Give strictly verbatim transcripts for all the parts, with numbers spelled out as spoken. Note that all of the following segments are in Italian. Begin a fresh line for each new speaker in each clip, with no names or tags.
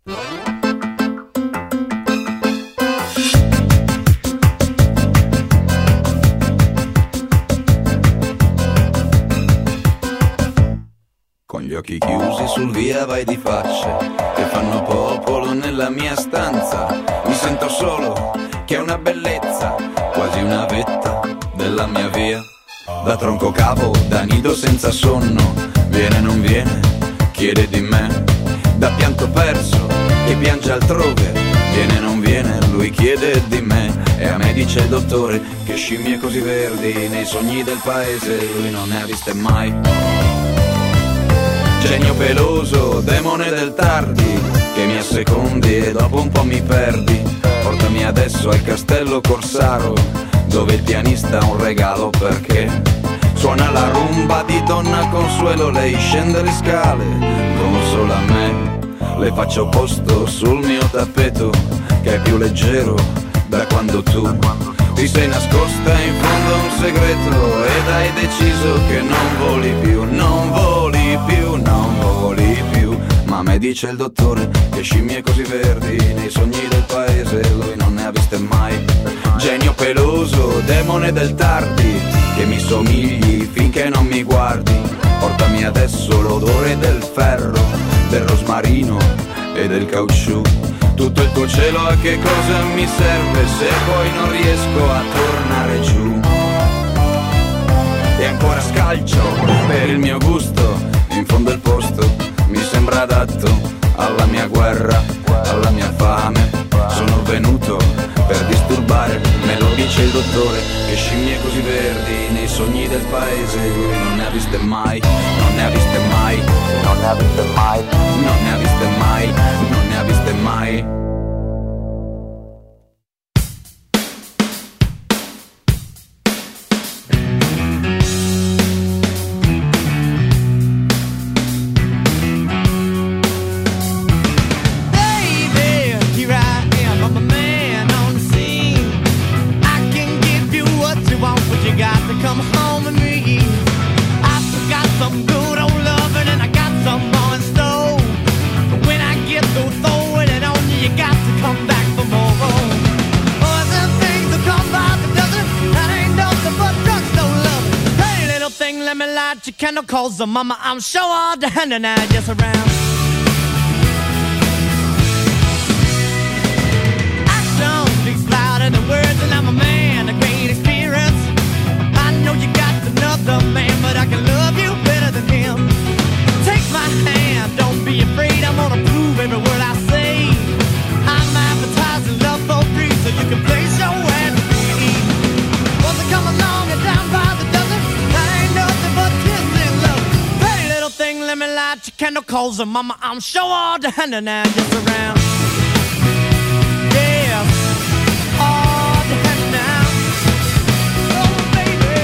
Con gli occhi chiusi sul via vai di faccia che fanno popolo nella mia stanza. Mi sento solo, che è una bellezza, quasi una vetta della mia via. Da tronco cavo, da nido senza sonno, viene non viene, chiede di me. Da pianto perso, che piange altrove, viene non viene, lui chiede di me. E a me dice il dottore che scimmie così verdi nei sogni del paese lui non ne ha viste mai. Genio peloso, demone del tardi, che mi assecondi e dopo un po' mi perdi. Portami adesso al castello Corsaro, dove il pianista ha un regalo perché suona la rumba di Donna Consuelo. Lei scende le scale, consola me, le faccio posto sul mio tappeto, che è più leggero da quando tu ti sei nascosta in fondo a un segreto ed hai deciso che non voli più, non voli più, non voli più. Ma me dice il dottore che scimmie così verdi nei sogni del paese lui non ne ha viste mai. Genio peloso, demone del tardi, che mi somigli finché non mi guardi. Portami adesso l'odore del ferro, del rosmarino e del caucciù. Tutto il tuo cielo a che cosa mi serve se poi non riesco a tornare giù? E ancora scalcio per il mio gusto, in fondo il posto mi sembra adatto alla mia guerra, alla mia fame. Sono venuto per disturbare, me lo dice il dottore, che scimmie così verdi nei sogni del paese lui non ne ha viste mai, non ne ha viste mai, non ne ha viste mai, non ne ha viste mai, non ne ha viste mai.
Candle calls the mama, I'm sure all the hand and I just around. Action speaks louder than words, and I'm a man of great experience. I know you got another man, but I can love you better than him. Take my hand, don't be afraid, I'm gonna prove every word I say. I'm advertising love for free, so you can place your ad to me. Wants to come along and down by the dozen, I ain't nothing but kiss and love. Pretty little thing, let me light your candle, calls her mama, I'm sure all the hand and I just around. Yeah, all the hand now. Oh baby,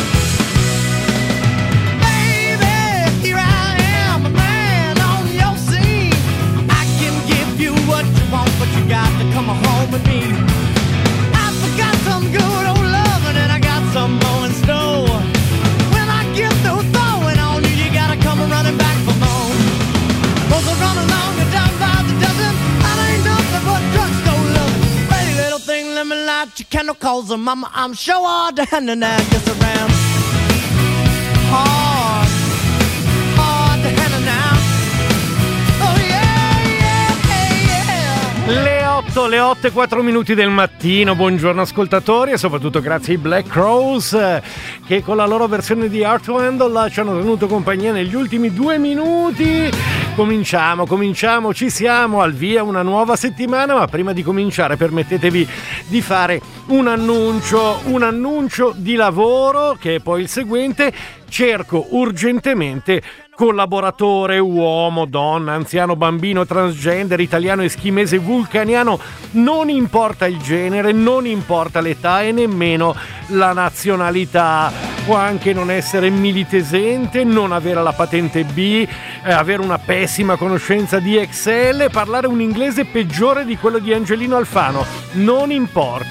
baby, here I am, a man on your scene. I can give you what you want, but you got to come home with me. I forgot some good old loving and I got some more in store. When I get through throwing on you, you gotta come running back for more. Those are run along and down by the dozen, I ain't nothing but drugstore loving. Pretty little thing, let me light your candle, calls her mama, I'm sure all the hand and I just around. Hard, hard to handle now. Oh yeah, yeah, yeah.
Le otto, le otto e quattro minuti del mattino, buongiorno ascoltatori e soprattutto grazie ai Black Crowes eh, che con la loro versione di Heart to Handle ci hanno tenuto compagnia negli ultimi due minuti. Cominciamo, cominciamo, ci siamo, al via una nuova settimana, ma prima di cominciare permettetevi di fare un annuncio, un annuncio di lavoro che è poi il seguente. Cerco urgentemente collaboratore, uomo, donna, anziano, bambino, transgender, italiano, eschimese, vulcaniano, non importa il genere, non importa l'età e nemmeno la nazionalità. Può anche non essere militesente, non avere la patente B, eh, avere una pessima conoscenza di Excel, parlare un inglese peggiore di quello di Angelino Alfano, non importa.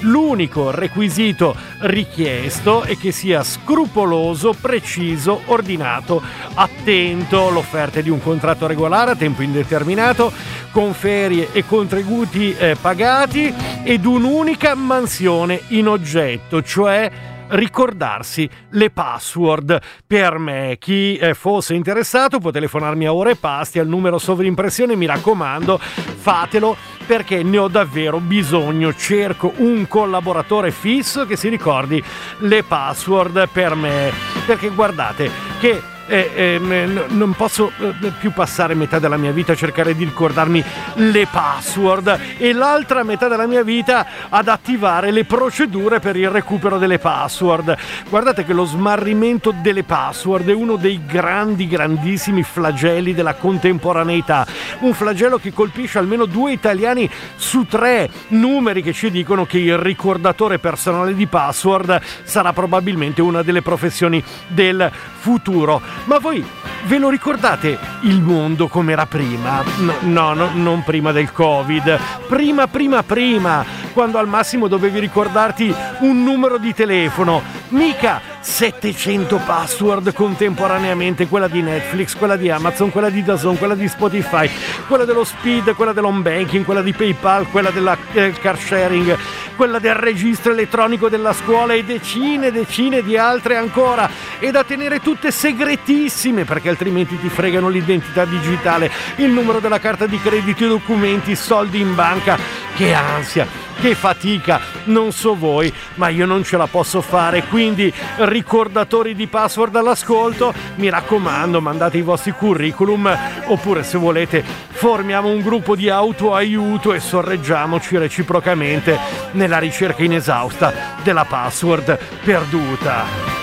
L'unico requisito richiesto è che sia scrupoloso, preciso, ordinato, attento. L'offerta è di un contratto regolare a tempo indeterminato, con ferie e contributi eh, pagati ed un'unica mansione in oggetto, cioè ricordarsi le password. Per me, chi eh, fosse interessato può telefonarmi a ore pasti al numero sovrimpressione, mi raccomando, fatelo perché ne ho davvero bisogno. Cerco un collaboratore fisso che si ricordi le password per me, perché guardate che Eh, eh, non posso eh, più passare metà della mia vita a cercare di ricordarmi le password e l'altra metà della mia vita ad attivare le procedure per il recupero delle password. Guardate che lo smarrimento delle password è uno dei grandi, grandissimi flagelli della contemporaneità, un flagello che colpisce almeno due italiani su tre, numeri che ci dicono che il ricordatore personale di password sarà probabilmente una delle professioni del futuro. Ma voi ve lo ricordate il mondo com'era prima? No, no, no, non prima del Covid, prima, prima, prima, quando al massimo dovevi ricordarti un numero di telefono, mica settecento password contemporaneamente, quella di Netflix, quella di Amazon, quella di DAZN, quella di Spotify, quella dello Speed, quella dell'home banking, quella di PayPal, quella della eh, car sharing, quella del registro elettronico della scuola e decine e decine di altre ancora, e da tenere tutte segretissime perché altrimenti ti fregano l'identità digitale, il numero della carta di credito, i documenti, soldi in banca. Che ansia, che fatica, non so voi, ma io non ce la posso fare. Quindi ricordatori di password all'ascolto, mi raccomando, mandate i vostri curriculum, oppure se volete formiamo un gruppo di autoaiuto e sorreggiamoci reciprocamente nella ricerca inesausta della password perduta.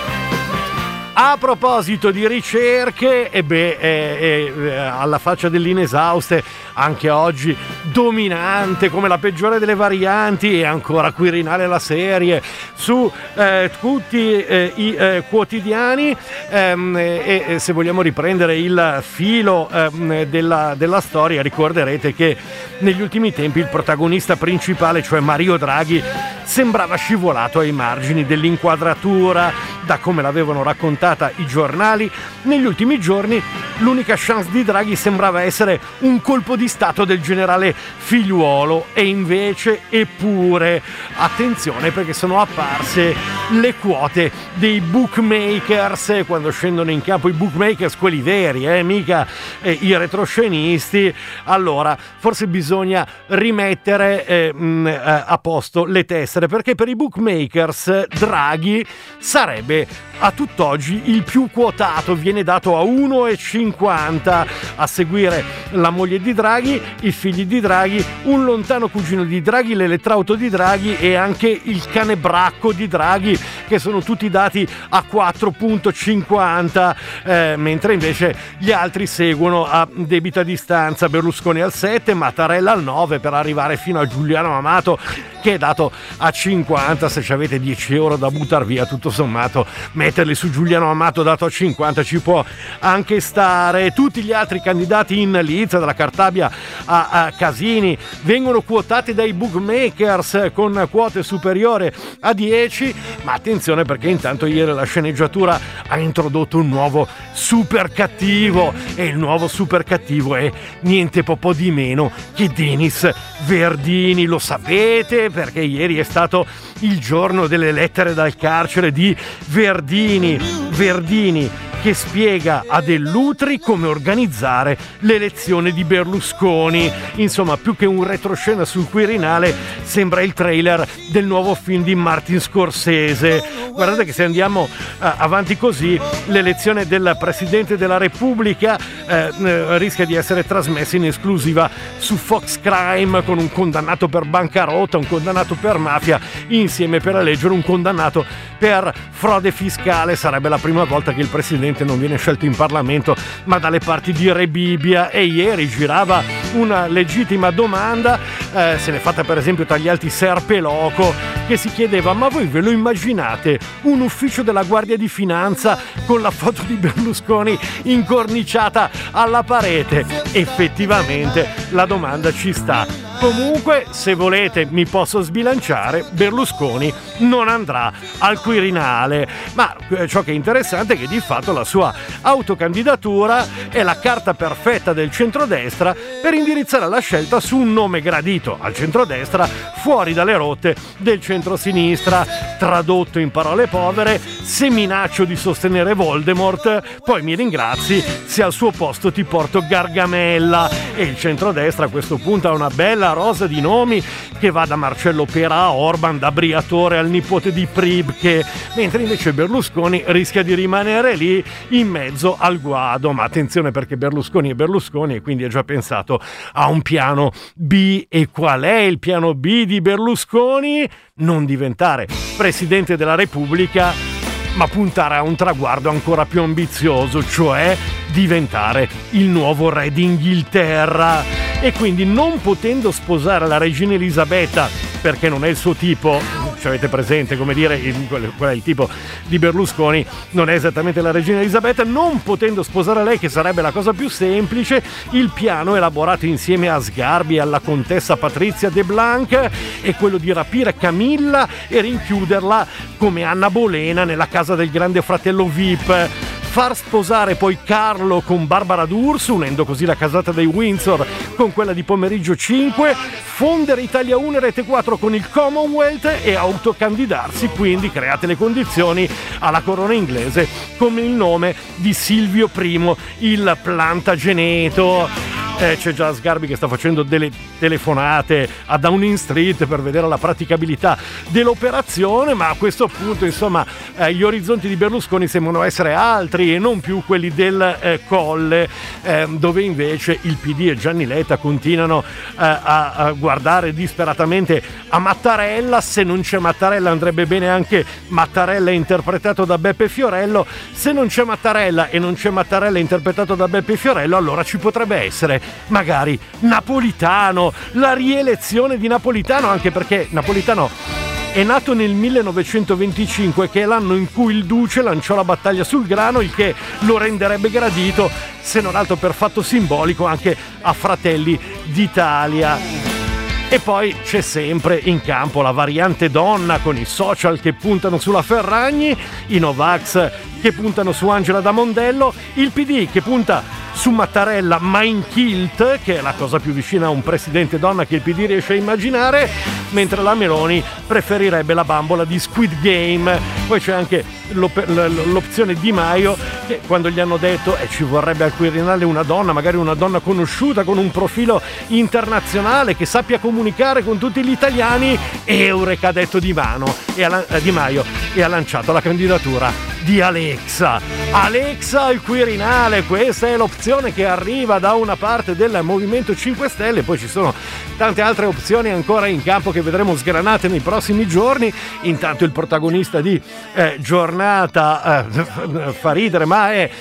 A proposito di ricerche, e beh, eh, eh, alla faccia dell'inesauste, anche oggi dominante come la peggiore delle varianti, e ancora Quirinale la serie su eh, tutti eh, i eh, quotidiani, ehm, e, e se vogliamo riprendere il filo ehm, della, della storia, ricorderete che negli ultimi tempi il protagonista principale, cioè Mario Draghi, sembrava scivolato ai margini dell'inquadratura da come l'avevano raccontata i giornali. Negli ultimi giorni l'unica chance di Draghi sembrava essere un colpo di stato del generale Figliuolo, e invece, eppure, attenzione, perché sono apparse le quote dei bookmakers. Quando scendono in campo i bookmakers, quelli veri, eh, mica eh, i retroscenisti, allora forse bisogna rimettere eh, mh, a posto le tessere, perché per i bookmakers Draghi sarebbe a tutt'oggi il più quotato, viene dato a uno e cinquanta, a seguire la moglie di Draghi, i figli di Draghi, un lontano cugino di Draghi, l'elettrauto di Draghi e anche il cane bracco di Draghi, che sono tutti dati a quattro virgola cinquanta, eh, mentre invece gli altri seguono a debita distanza: Berlusconi al sette, Mattarella al nove, per arrivare fino a Giuliano Amato, che è dato a cinquanta. Se ci avete dieci euro da buttar via, tutto sommato metterli su Giuliano Amato dato a cinquanta ci può anche stare. Tutti gli altri candidati in lizza, dalla Cartabia a, a Casini, vengono quotati dai bookmakers con quote superiori a dieci, ma attenzione, perché intanto ieri la sceneggiatura ha introdotto un nuovo super cattivo, e il nuovo super cattivo è niente po' di meno che Denis Verdini. Lo sapete perché ieri è stato il giorno delle lettere dal carcere di Verdini. Verdini che spiega a Dell'Utri come organizzare l'elezione di Berlusconi. Insomma, più che un retroscena sul Quirinale, sembra il trailer del nuovo film di Martin Scorsese. Guardate che se andiamo uh, avanti così, l'elezione del Presidente della Repubblica uh, rischia di essere trasmessa in esclusiva su Fox Crime, con un condannato per bancarotta, un condannato per mafia, insieme per eleggere un condannato per frode fiscale. Sarebbe la prima volta che il Presidente non viene scelto in Parlamento ma dalle parti di Re Bibbia. E ieri girava una legittima domanda, eh, se n'è fatta per esempio tra gli altri Serpeloco, che si chiedeva: ma voi ve lo immaginate un ufficio della Guardia di Finanza con la foto di Berlusconi incorniciata alla parete? Effettivamente la domanda ci sta. Comunque, se volete, mi posso sbilanciare, Berlusconi non andrà al Quirinale. Ma ciò che è interessante è che di fatto la sua autocandidatura è la carta perfetta del centrodestra per indirizzare la scelta su un nome gradito al centrodestra, fuori dalle rotte del centrosinistra. Tradotto in parole povere, se minaccio di sostenere Voldemort, poi mi ringrazi se al suo posto ti porto Gargamella. E il centrodestra a questo punto ha una bella rosa di nomi che va da Marcello Pera a Orban, da Briatore al nipote di Pribke, mentre invece Berlusconi rischia di rimanere lì in mezzo al guado. Ma attenzione, perché Berlusconi è Berlusconi e quindi è già pensato a un piano B. E qual è il piano B di Berlusconi? Non diventare Presidente della Repubblica, ma puntare a un traguardo ancora più ambizioso, cioè diventare il nuovo re d'Inghilterra. E quindi, non potendo sposare la regina Elisabetta perché non è il suo tipo, ci avete presente, come dire, il, qual è il tipo di Berlusconi, non è esattamente la regina Elisabetta, non potendo sposare lei, che sarebbe la cosa più semplice, il piano elaborato insieme a Sgarbi e alla contessa Patrizia de Blanc è quello di rapire Camilla e rinchiuderla come Anna Bolena nella casa del grande fratello V I P, far sposare poi Carlo con Barbara D'Urso, unendo così la casata dei Windsor con quella di Pomeriggio cinque, fondere Italia uno e Rete quattro con il Commonwealth e autocandidarsi, quindi create le condizioni alla corona inglese con il nome di Silvio I, il Plantageneto. Eh, c'è già Sgarbi che sta facendo delle telefonate a Downing Street per vedere la praticabilità dell'operazione, ma a questo punto, insomma, eh, gli orizzonti di Berlusconi sembrano essere altri e non più quelli del eh, Colle, eh, dove invece il P D e Gianni Letta continuano eh, a, a guardare disperatamente a Mattarella. Se non c'è Mattarella andrebbe bene anche Mattarella interpretato da Beppe Fiorello. Se non c'è Mattarella e non c'è Mattarella interpretato da Beppe Fiorello, allora ci potrebbe essere magari Napolitano, la rielezione di Napolitano, anche perché Napolitano è nato nel millenovecentoventicinque, che è l'anno in cui il Duce lanciò la battaglia sul grano, il che lo renderebbe gradito, se non altro per fatto simbolico, anche a Fratelli d'Italia. E poi c'è sempre in campo la variante donna, con i social che puntano sulla Ferragni, i Novax che puntano su Angela da Mondello, il P D che punta su Mattarella ma in kilt, che è la cosa più vicina a un presidente donna che il P D riesce a immaginare, mentre la Meloni preferirebbe la bambola di Squid Game. Poi c'è anche l'op- l'opzione Di Maio, che quando gli hanno detto eh, ci vorrebbe al Quirinale una donna, magari una donna conosciuta con un profilo internazionale che sappia comunicare con tutti gli italiani, eureka, ha detto Di, Mano, e ha, eh, Di Maio, e ha lanciato la candidatura di Alexa. Alexa al Quirinale, questa è l'opzione che arriva da una parte del Movimento cinque Stelle. Poi ci sono tante altre opzioni ancora in campo che vedremo sgranate nei prossimi giorni. Intanto il protagonista di eh, giornata eh, fa ridere, ma è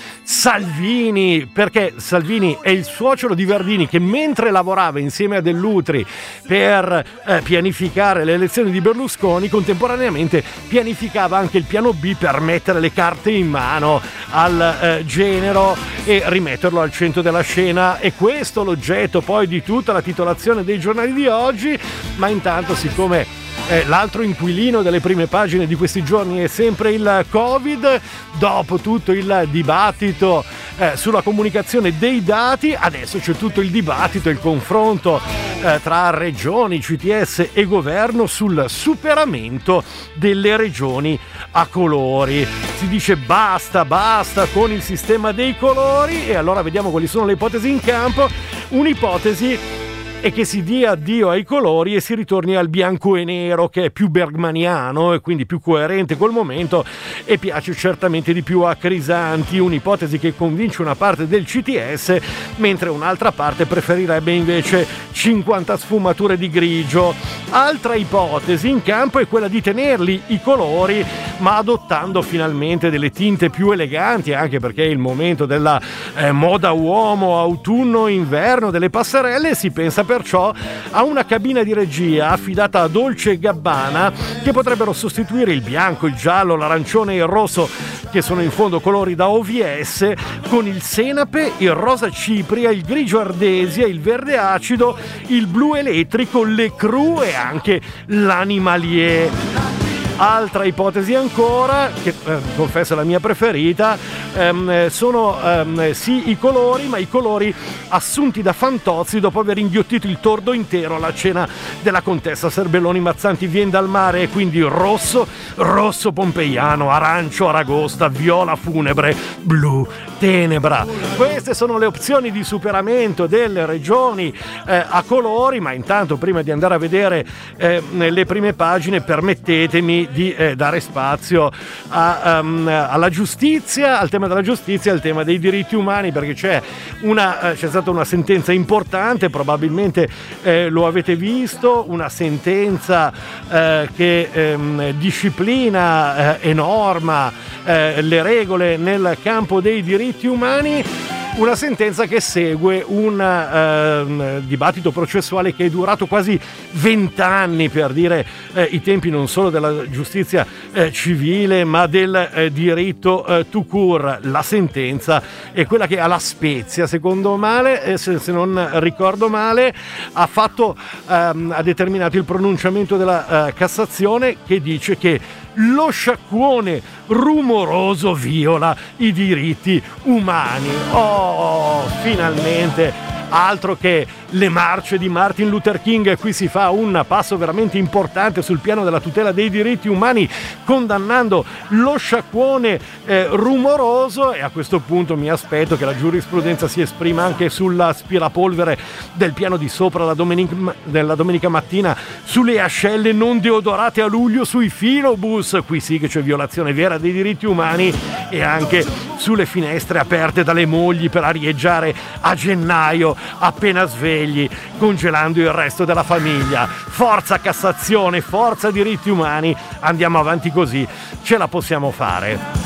Salvini, perché Salvini è il suocero di Verdini, che mentre lavorava insieme a Dell'Utri per eh, pianificare le elezioni di Berlusconi, contemporaneamente pianificava anche il piano B per mettere le carte in mano al eh, genero e rimetterlo al centro della scena. E questo l'oggetto poi di tutta la titolazione dei giornali di oggi. Ma intanto, siccome Eh, l'altro inquilino delle prime pagine di questi giorni è sempre il Covid, dopo tutto il dibattito eh, sulla comunicazione dei dati, adesso c'è tutto il dibattito, il confronto eh, tra regioni, C T S e governo sul superamento delle regioni a colori. Si dice basta, basta con il sistema dei colori, e allora vediamo quali sono le ipotesi in campo. Un'ipotesi e che si dia addio ai colori e si ritorni al bianco e nero, che è più bergmaniano e quindi più coerente col momento e piace certamente di più a Crisanti. Un'ipotesi che convince una parte del C T S, mentre un'altra parte preferirebbe invece cinquanta sfumature di grigio. Altra ipotesi in campo è quella di tenerli i colori, ma adottando finalmente delle tinte più eleganti, anche perché è il momento della eh, moda uomo, autunno, inverno, delle passerelle. Si pensa perciò a una cabina di regia affidata a Dolce e Gabbana, che potrebbero sostituire il bianco, il giallo, l'arancione e il rosso che sono in fondo colori da O V S, con il senape, il rosa cipria, il grigio ardesia, il verde acido, il blu elettrico, le cru e anche l'animalier. Altra ipotesi ancora, che eh, confesso è la mia preferita, ehm, sono ehm, sì i colori, ma i colori assunti da Fantozzi dopo aver inghiottito il tordo intero alla cena della contessa Serbelloni Mazzanti Vien dal mare, e quindi rosso, rosso pompeiano, arancio aragosta, viola funebre, blu tenebra. Queste sono le opzioni di superamento delle regioni eh, a colori, ma intanto prima di andare a vedere eh, le prime pagine permettetemi di eh, dare spazio a, um, alla giustizia, al tema della giustizia, al tema dei diritti umani, perché c'è una eh, c'è stata una sentenza importante, probabilmente eh, lo avete visto, una sentenza eh, che ehm, disciplina eh, e norma eh, le regole nel campo dei diritti umani. Una sentenza che segue un eh, dibattito processuale che è durato quasi vent'anni, per dire eh, i tempi non solo della giustizia eh, civile ma del eh, diritto eh, tout court. La sentenza è quella che a La Spezia, secondo male, eh, se, se non ricordo male, ha fatto ehm, ha determinato il pronunciamento della eh, Cassazione, che dice che lo sciacquone rumoroso viola i diritti umani. Oh, finalmente! Altro che le marce di Martin Luther King, qui si fa un passo veramente importante sul piano della tutela dei diritti umani, condannando lo sciacquone eh, rumoroso, e a questo punto mi aspetto che la giurisprudenza si esprima anche sull'aspirapolvere del piano di sopra la domenica, della domenica mattina, sulle ascelle non deodorate a luglio sui filobus, qui sì che c'è violazione vera dei diritti umani, e anche sulle finestre aperte dalle mogli per arieggiare a gennaio appena svegli, congelando il resto della famiglia. Forza Cassazione, forza diritti umani, andiamo avanti così, ce la possiamo fare.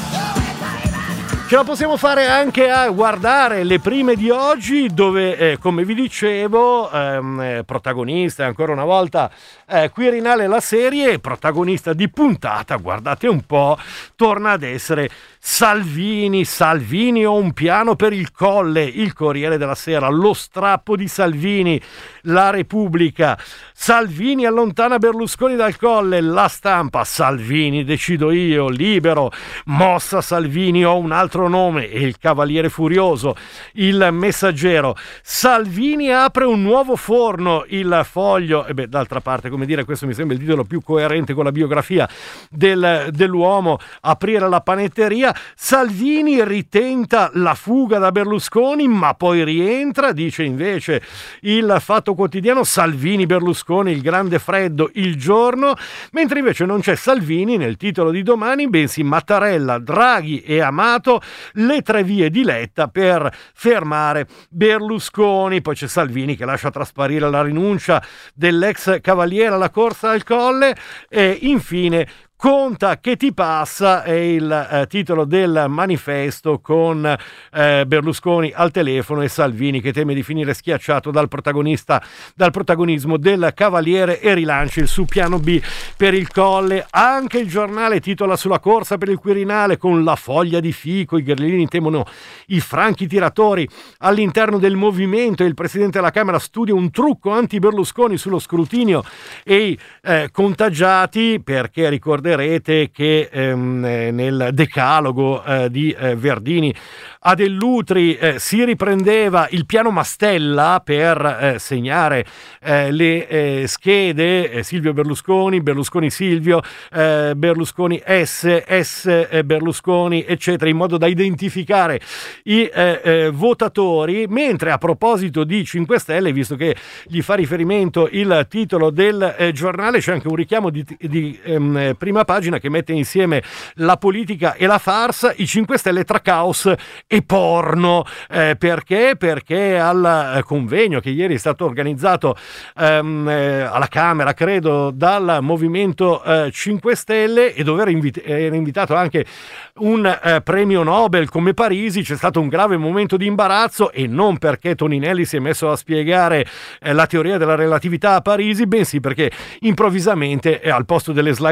Ce la possiamo fare anche a guardare le prime di oggi, dove, eh, come vi dicevo, ehm, eh, protagonista ancora una volta eh, Quirinale la serie, protagonista di puntata, guardate un po', torna ad essere Salvini. Salvini ho un piano per il Colle, il Corriere della Sera, lo strappo di Salvini, La Repubblica, Salvini allontana Berlusconi dal Colle, La Stampa, Salvini decido io, Libero, mossa Salvini ho un altro nome, e il Cavaliere Furioso, Il Messaggero, Salvini apre un nuovo forno, Il Foglio, e beh, d'altra parte, come dire, questo mi sembra il titolo più coerente con la biografia del, dell'uomo, aprire la panetteria. Salvini ritenta la fuga da Berlusconi ma poi rientra, dice invece il Fatto Quotidiano, Salvini Berlusconi, il grande freddo, Il Giorno, mentre invece non c'è Salvini nel titolo di Domani, bensì Mattarella, Draghi e Amato, le tre vie di Letta per fermare Berlusconi. Poi c'è Salvini che lascia trasparire la rinuncia dell'ex cavaliere alla corsa al Colle, e infine Conta che ti passa è il eh, titolo del manifesto, con eh, Berlusconi al telefono e Salvini che teme di finire schiacciato dal protagonista, dal protagonismo del Cavaliere, e rilancia il suo piano B per il Colle. Anche il Giornale titola sulla corsa per il Quirinale, con la foglia di fico, i grillini temono i franchi tiratori all'interno del movimento, e il Presidente della Camera studia un trucco anti-Berlusconi sullo scrutinio e i eh, contagiati, perché ricorderete che ehm, nel decalogo eh, di eh, Verdini a Dell'Utri eh, si riprendeva il piano Mastella per eh, segnare eh, le eh, schede eh, Silvio Berlusconi, Berlusconi Silvio, eh, Berlusconi S, S eh, Berlusconi, eccetera, in modo da identificare i eh, eh, votatori. Mentre a proposito di cinque Stelle, visto che gli fa riferimento il titolo del eh, giornale, c'è anche un richiamo di, di ehm, prima pagina che mette insieme la politica e la farsa, i cinque Stelle tra caos e porno. Eh, perché? Perché al eh, convegno che ieri è stato organizzato ehm, eh, alla Camera, credo, dal Movimento eh, cinque Stelle, e dove era, invit- era invitato anche un eh, premio Nobel come Parisi, c'è stato un grave momento di imbarazzo, e non perché Toninelli si è messo a spiegare eh, la teoria della relatività a Parisi, bensì perché improvvisamente eh, al posto delle slide previste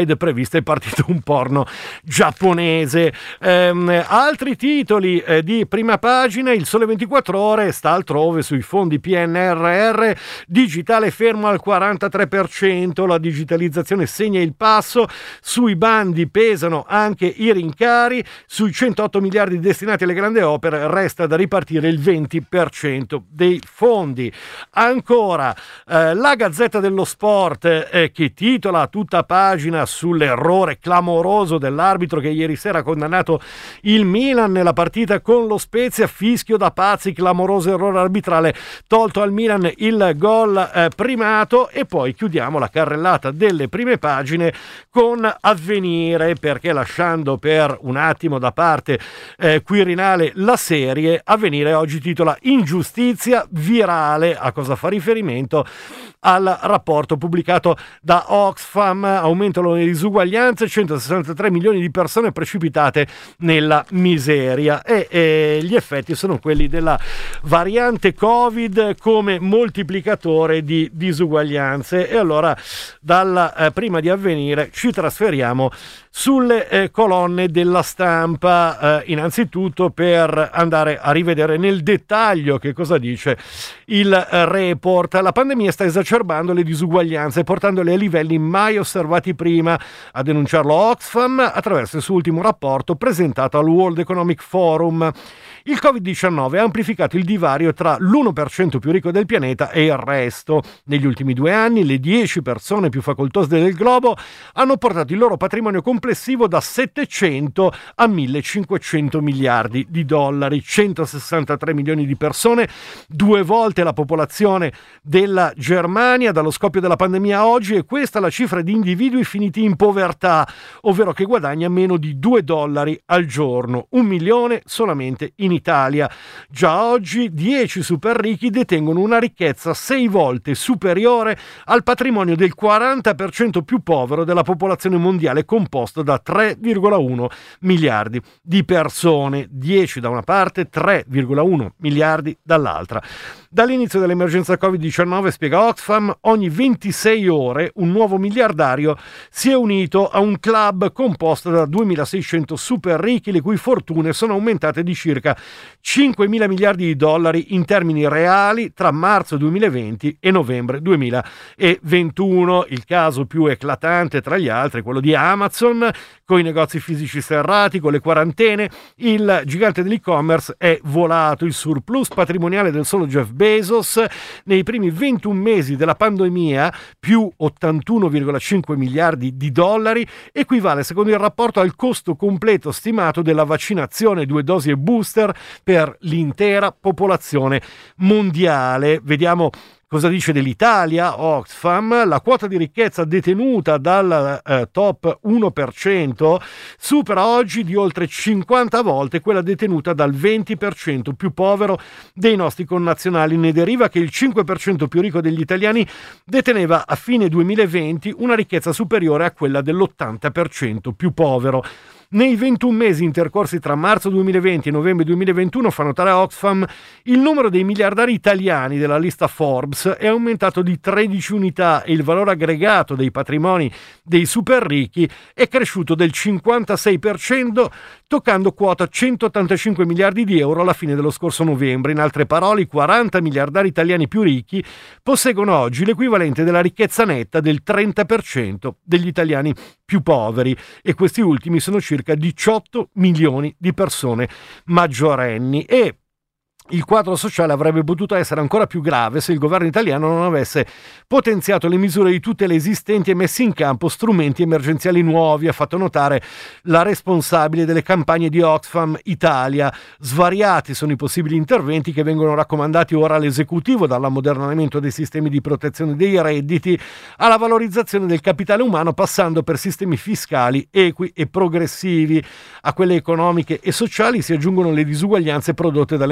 protagonista è partito un porno giapponese. Ehm, altri titoli eh, di prima pagina: il Sole ventiquattro Ore sta altrove sui fondi P N R R, digitale fermo al quarantatré per cento, la digitalizzazione segna il passo, sui bandi pesano anche i rincari, sui centootto miliardi destinati alle grandi opere resta da ripartire il venti per cento dei fondi. Ancora eh, la Gazzetta dello Sport eh, che titola a tutta pagina sull'errore clamoroso dell'arbitro che ieri sera ha condannato il Milan nella partita con lo Spezia, fischio da pazzi, clamoroso errore arbitrale, tolto al Milan il gol eh, primato. E poi chiudiamo la carrellata delle prime pagine con Avvenire, perché lasciando per un attimo da parte eh, Quirinale la serie, Avvenire oggi titola Ingiustizia virale. A cosa fa riferimento? Al rapporto pubblicato da Oxfam. Aumentano le disuguaglianze, centosessantatré milioni di persone precipitate nella miseria, e, e gli effetti sono quelli della variante Covid come moltiplicatore di disuguaglianze. E allora dalla eh, prima di Avvenire ci trasferiamo sulle eh, colonne della Stampa, eh, innanzitutto per andare a rivedere nel dettaglio che cosa dice il eh, report. La pandemia sta esacerbando le disuguaglianze, portandole a livelli mai osservati prima, a denunciarlo Oxfam attraverso il suo ultimo rapporto presentato al World Economic Forum. Il covid diciannove ha amplificato il divario tra l'uno per cento più ricco del pianeta e il resto. Negli ultimi due anni le dieci persone più facoltose del globo hanno portato il loro patrimonio complessivo da settecento a millecinquecento miliardi di dollari. centosessantatré milioni di persone, due volte la popolazione della Germania dallo scoppio della pandemia a oggi, e questa è la cifra di individui finiti in povertà, ovvero che guadagna meno di due dollari al giorno, un milione solamente in Italia. Già oggi dieci super ricchi detengono una ricchezza sei volte superiore al patrimonio del quaranta per cento più povero della popolazione mondiale, composto da tre virgola uno miliardi di persone, dieci da una parte, tre virgola uno miliardi dall'altra. Dall'inizio dell'emergenza covid diciannove, spiega Oxfam, ogni ventisei ore un nuovo miliardario si è unito a un club composto da duemilaseicento super ricchi, le cui fortune sono aumentate di circa cinquemila miliardi di dollari in termini reali tra marzo duemilaventi e novembre duemilaventuno. Il caso più eclatante tra gli altri è quello di Amazon, con i negozi fisici serrati, con le quarantene. Il gigante dell'e-commerce è volato. Il surplus patrimoniale del solo Jeff Bezos nei primi ventuno mesi della pandemia, più ottantuno virgola cinque miliardi di dollari, equivale secondo il rapporto al costo completo stimato della vaccinazione, due dosi e booster per l'intera popolazione mondiale. Vediamo cosa dice dell'Italia Oxfam. La quota di ricchezza detenuta dal eh, top uno per cento supera oggi di oltre cinquanta volte quella detenuta dal venti per cento più povero dei nostri connazionali. Ne deriva che il cinque per cento più ricco degli italiani deteneva a fine duemilaventi una ricchezza superiore a quella dell'ottanta per cento più povero. Nei ventuno mesi intercorsi tra marzo duemilaventi e novembre duemilaventuno, fa notare Oxfam, il numero dei miliardari italiani della lista Forbes è aumentato di tredici unità e il valore aggregato dei patrimoni dei super ricchi è cresciuto del cinquantasei per cento, toccando quota centottantacinque miliardi di euro alla fine dello scorso novembre. In altre parole, i quaranta miliardari italiani più ricchi posseggono oggi l'equivalente della ricchezza netta del trenta per cento degli italiani più poveri, e questi ultimi sono circa diciotto milioni di persone maggiorenni. E il quadro sociale avrebbe potuto essere ancora più grave se il governo italiano non avesse potenziato le misure di tutela esistenti e messi in campo strumenti emergenziali nuovi, ha fatto notare la responsabile delle campagne di Oxfam Italia. Svariati sono i possibili interventi che vengono raccomandati ora all'esecutivo, dall'ammodernamento dei sistemi di protezione dei redditi alla valorizzazione del capitale umano, passando per sistemi fiscali equi e progressivi. A quelle economiche e sociali si aggiungono le disuguaglianze prodotte dall'emergenza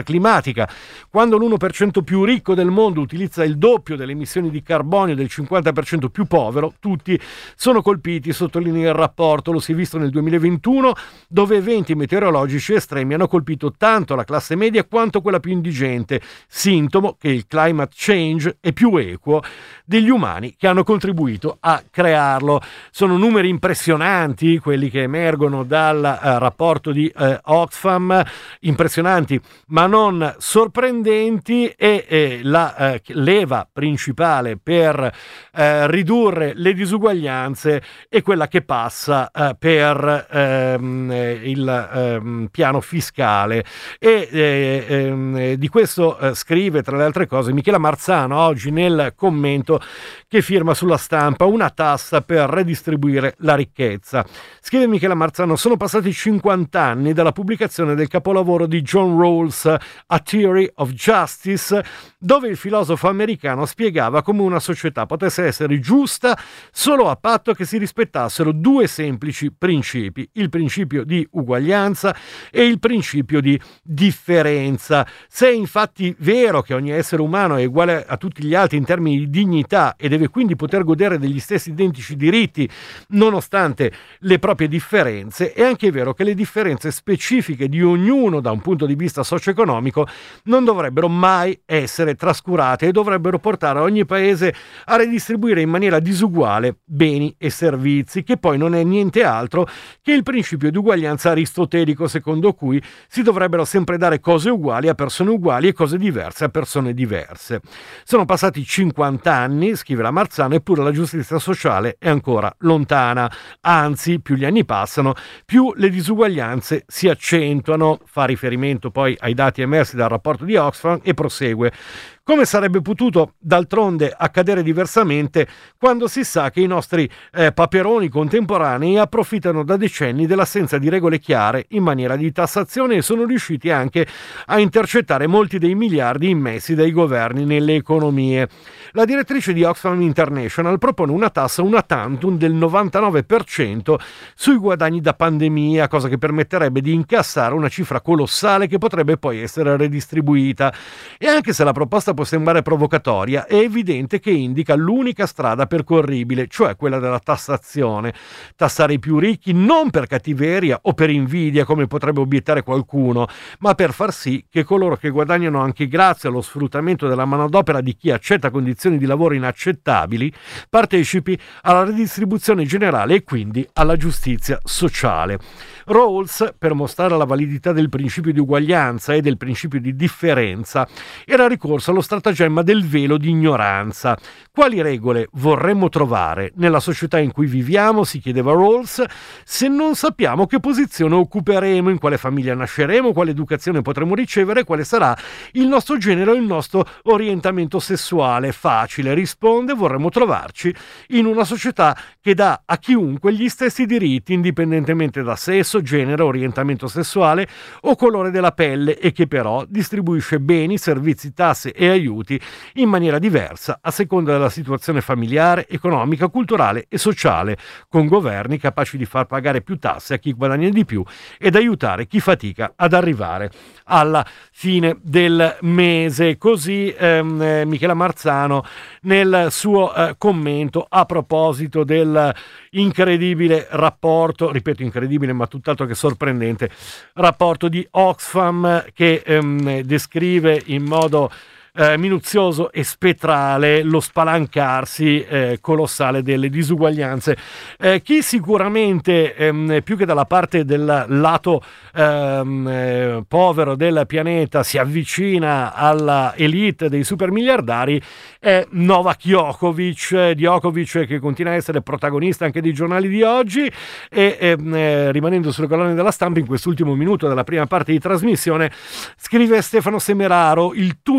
climatica. Quando l'uno per cento più ricco del mondo utilizza il doppio delle emissioni di carbonio del cinquanta per cento più povero, tutti sono colpiti, sottolinea il rapporto. Lo si è visto nel duemilaventuno, dove eventi meteorologici estremi hanno colpito tanto la classe media quanto quella più indigente, sintomo che il climate change è più equo degli umani che hanno contribuito a crearlo. Sono numeri impressionanti quelli che emergono dal eh, rapporto di eh, Oxfam, impressionanti ma non sorprendenti, e eh, la eh, leva principale per eh, ridurre le disuguaglianze è quella che passa eh, per ehm, il ehm, piano fiscale, e eh, ehm, di questo eh, scrive tra le altre cose Michela Marzano oggi nel commento che firma sulla Stampa: una tassa per redistribuire la ricchezza. Scrive Michela Marzano: sono passati cinquanta anni dalla pubblicazione del capolavoro di John Rawls, A Theory of Justice, dove il filosofo americano spiegava come una società potesse essere giusta solo a patto che si rispettassero due semplici principi: il principio di uguaglianza e il principio di differenza. Se è infatti vero che ogni essere umano è uguale a tutti gli altri in termini di dignità e deve quindi poter godere degli stessi identici diritti nonostante le proprie differenze, è anche vero che le differenze specifiche di ognuno da un punto di vista socio-economico non dovrebbero mai essere trascurate e dovrebbero portare ogni paese a redistribuire in maniera disuguale beni e servizi, che poi non è niente altro che il principio di uguaglianza aristotelico, secondo cui si dovrebbero sempre dare cose uguali a persone uguali e cose diverse a persone diverse. Sono passati cinquanta anni, scrive la Marzano, eppure la giustizia sociale è ancora lontana. Anzi, più gli anni passano, più le disuguaglianze si accentuano. Fa riferimento poi ai dati emersi dal rapporto di Oxfam e prosegue: come sarebbe potuto d'altronde accadere diversamente quando si sa che i nostri eh, paperoni contemporanei approfittano da decenni dell'assenza di regole chiare in maniera di tassazione e sono riusciti anche a intercettare molti dei miliardi immessi dai governi nelle economie. La direttrice di Oxfam International propone una tassa una tantum del novantanove per cento sui guadagni da pandemia, cosa che permetterebbe di incassare una cifra colossale che potrebbe poi essere redistribuita. E anche se la proposta può sembrare provocatoria, è evidente che indica l'unica strada percorribile, cioè quella della tassazione. Tassare i più ricchi non per cattiveria o per invidia, come potrebbe obiettare qualcuno, ma per far sì che coloro che guadagnano anche grazie allo sfruttamento della manodopera di chi accetta condizioni di lavoro inaccettabili partecipi alla redistribuzione generale e quindi alla giustizia sociale. Rawls, per mostrare la validità del principio di uguaglianza e del principio di differenza, era ricorso allo stratagemma del velo di ignoranza. Quali regole vorremmo trovare nella società in cui viviamo, si chiedeva Rawls, se non sappiamo che posizione occuperemo, in quale famiglia nasceremo, quale educazione potremo ricevere, quale sarà il nostro genere o il nostro orientamento sessuale? Facile, risponde: vorremmo trovarci in una società che dà a chiunque gli stessi diritti, indipendentemente da sesso, genere, orientamento sessuale o colore della pelle, e che però distribuisce beni, servizi, tasse e aiuti in maniera diversa a seconda della situazione familiare, economica, culturale e sociale, con governi capaci di far pagare più tasse a chi guadagna di più ed aiutare chi fatica ad arrivare alla fine del mese. Così ehm, eh, Michela Marzano nel suo eh, commento a proposito del incredibile rapporto, ripeto incredibile ma tutt'altro che sorprendente, rapporto di Oxfam che ehm, descrive in modo Eh, minuzioso e spettrale lo spalancarsi eh, colossale delle disuguaglianze. Eh, chi sicuramente ehm, più che dalla parte del lato ehm, eh, povero del pianeta si avvicina alla elite dei super miliardari è Novak Djokovic, Djokovic che continua a essere protagonista anche dei giornali di oggi e ehm, eh, rimanendo sulle colonne della Stampa in quest'ultimo minuto della prima parte di trasmissione scrive Stefano Semeraro: il tunnel eh,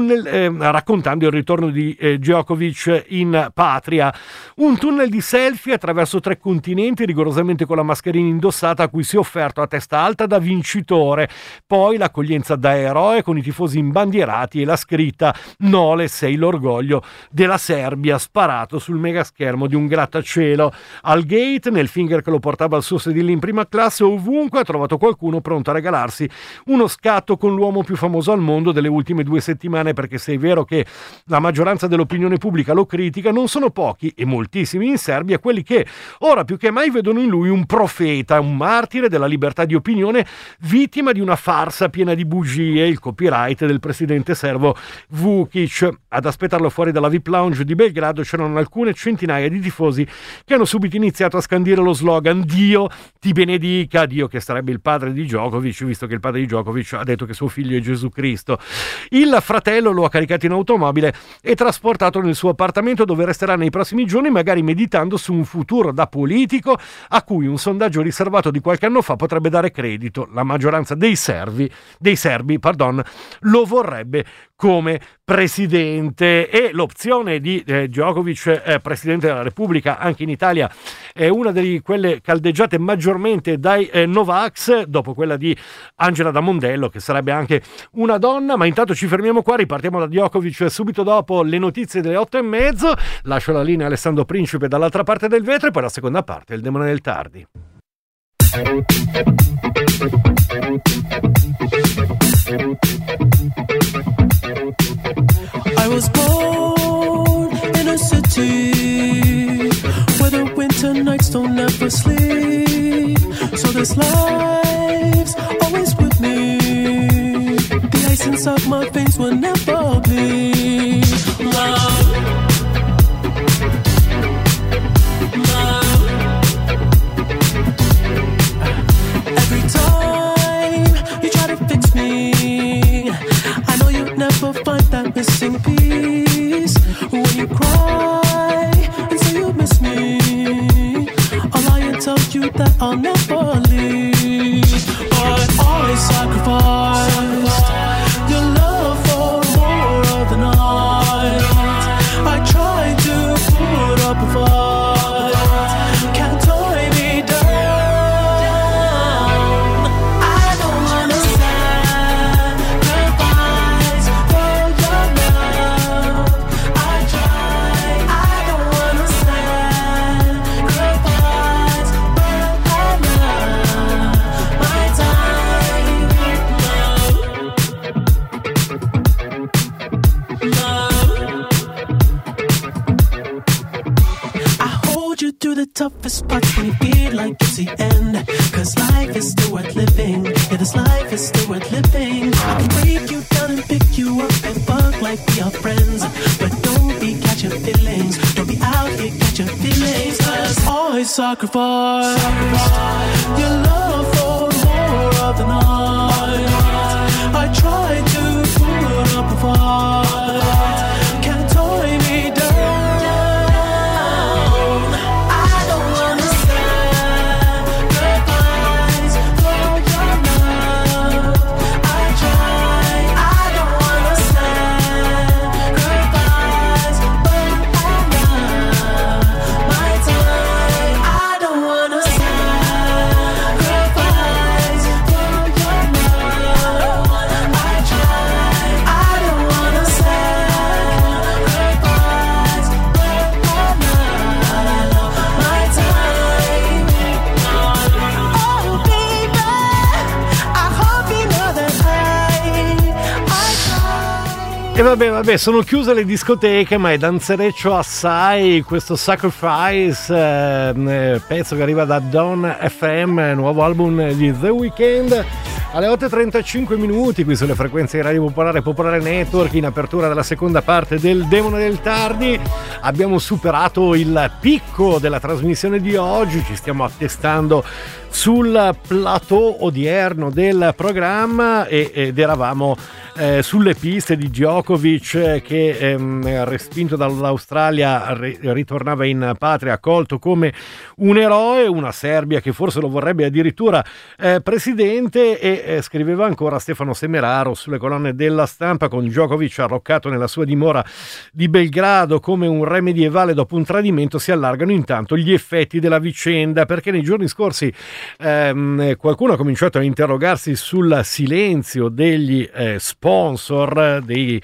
eh, raccontando il ritorno di eh, Djokovic in patria. Un tunnel di selfie attraverso tre continenti, rigorosamente con la mascherina indossata, a cui si è offerto a testa alta da vincitore. Poi l'accoglienza da eroe con i tifosi imbandierati e la scritta "Nole, sei l'orgoglio della Serbia", sparato sul megaschermo di un grattacielo. Al gate, nel finger che lo portava al suo sedile in prima classe, ovunque ha trovato qualcuno pronto a regalarsi uno scatto con l'uomo più famoso al mondo delle ultime due settimane, perché se è vero che la maggioranza dell'opinione pubblica lo critica, non sono pochi e moltissimi in Serbia quelli che ora più che mai vedono in lui un profeta, un martire della libertà di opinione, vittima di una farsa piena di bugie, il copyright del presidente serbo Vučić. Ad aspettarlo fuori dalla V I P Lounge di Belgrado c'erano alcune centinaia di tifosi che hanno subito iniziato a scandire lo slogan "Dio ti benedica", Dio che sarebbe il padre di Djokovic, visto che il padre di Djokovic ha detto che suo figlio è Gesù Cristo. Il fratello lo ha caricato in automobile e trasportato nel suo appartamento, dove resterà nei prossimi giorni, magari meditando su un futuro da politico a cui un sondaggio riservato di qualche anno fa potrebbe dare credito. La maggioranza dei serbi, dei serbi, pardon, lo vorrebbe come presidente, e l'opzione di eh, Djokovic eh, presidente della Repubblica anche in Italia è una di quelle caldeggiate maggiormente dai eh, Novax, dopo quella di Angela da Mondello, che sarebbe anche una donna. Ma intanto ci fermiamo qua, ripartiamo da Djokovic subito dopo le notizie delle otto e mezzo. Lascio la linea a Alessandro Principe dall'altra parte del vetro, e poi la seconda parte, il demone del tardi.
I was born in a city where the winter nights don't ever sleep, so this life's always with me. The ice inside my veins will never bleed. Love, love. Every time you try to fix me, I know you'll never find that missing piece. When you cry and say you miss me, I'll lie and tell you that I'll never leave. But I sacrificed your love for more of the night. I tried to put up a fight, can't tie me down. I don't wanna sacrifice for your love. I tried, I don't wanna sacrifice for your love. My time, love, love. I hold you through the toughest parts when you feel like it's the end. Cause life is still worth living. Yeah, this life is still worth living. I can break you down and pick you up and fuck like we are friends. But don't be catching feelings. Don't be out here catching feelings. Cause I sacrifice your love for more of the night. I tried to put up a fight, can't tie me down. I don't wanna sacrifice for your love. I tried, I don't wanna sacrifice for your love. My time, I don't wanna sacrifice for your love. I tried, I don't wanna sacrifice for your love. My time. Oh baby, I hope you know that I, I tried.
E vabbè, vabbè, sono chiuse le discoteche, ma è danzereccio assai questo Sacrifice, eh, pezzo che arriva da Dawn F M, nuovo album di The Weeknd. Alle otto e trentacinque minuti qui sulle frequenze di Radio Popolare Popolare Network, in apertura della seconda parte del Demone del Tardi. Abbiamo superato il picco della trasmissione di oggi, ci stiamo attestando sul plateau odierno del programma e, ed eravamo eh, sulle piste di Djokovic che ehm, respinto dall'Australia ri- ritornava in patria accolto come un eroe, una Serbia che forse lo vorrebbe addirittura eh, presidente, e eh, scriveva ancora Stefano Semeraro sulle colonne della Stampa: con Djokovic arroccato nella sua dimora di Belgrado come un re medievale dopo un tradimento, si allargano intanto gli effetti della vicenda, perché nei giorni scorsi ehm, qualcuno ha cominciato a interrogarsi sul silenzio degli eh, sponsor, dei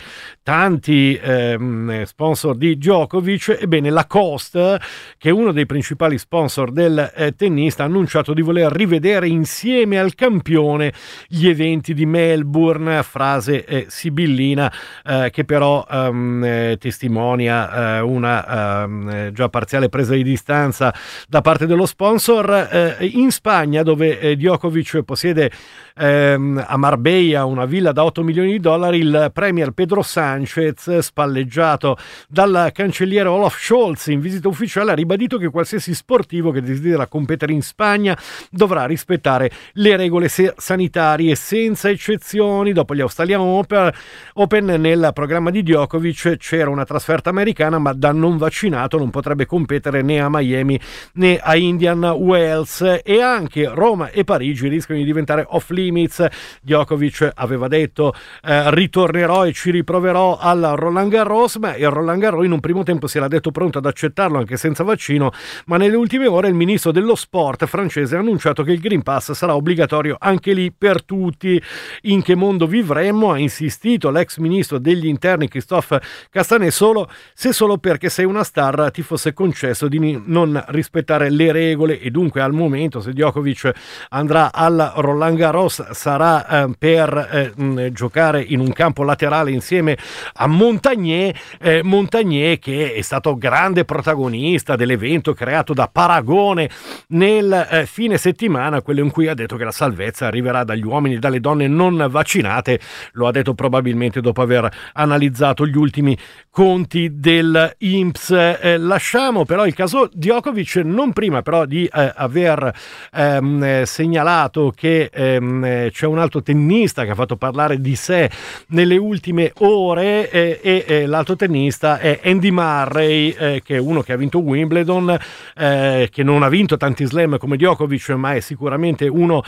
tanti ehm, sponsor di Djokovic. Ebbene, Lacoste, che è uno dei principali sponsor del eh, tennista, ha annunciato di voler rivedere insieme al campione gli eventi di Melbourne, frase eh, sibillina eh, che però ehm, eh, testimonia eh, una ehm, già parziale presa di distanza da parte dello sponsor. Eh, in Spagna, dove eh, Djokovic possiede ehm, a Marbella una villa da otto milioni di dollari, il premier Pedro Sanchez, spalleggiato dal cancelliere Olaf Scholz in visita ufficiale, ha ribadito che qualsiasi sportivo che desidera competere in Spagna dovrà rispettare le regole sanitarie senza eccezioni. Dopo gli Australian Open, Open nel programma di Djokovic c'era una trasferta americana, ma da non vaccinato non potrebbe competere né a Miami né a Indian Wells, e anche Roma e Parigi rischiano di diventare off limits. Djokovic aveva detto eh, ritornerò e ci riproverò al Roland Garros, ma il Roland Garros in un primo tempo si era detto pronto ad accettarlo anche senza vaccino, ma nelle ultime ore il ministro dello sport francese ha annunciato che il Green Pass sarà obbligatorio anche lì per tutti. In che mondo vivremmo? Ha insistito l'ex ministro degli interni Christophe Castanet. Solo se solo perché sei una star ti fosse concesso di non rispettare le regole, e dunque al momento, se Djokovic andrà al Roland Garros, sarà eh, per eh, mh, giocare in un campo laterale insieme a Montagnier, eh, Montagnier che è stato grande protagonista dell'evento creato da Paragone nel eh, fine settimana, quello in cui ha detto che la salvezza arriverà dagli uomini e dalle donne non vaccinate. Lo ha detto probabilmente dopo aver analizzato gli ultimi conti del I N P S. Eh, lasciamo però il caso Djokovic, non prima però di eh, aver ehm, segnalato che ehm, c'è un altro tennista che ha fatto parlare di sé nelle ultime ore, eh, e eh, l'altro tennista è Andy Murray, eh, che è uno che ha vinto Wimbledon, eh, che non ha vinto tanti slam come Djokovic, ma è sicuramente uno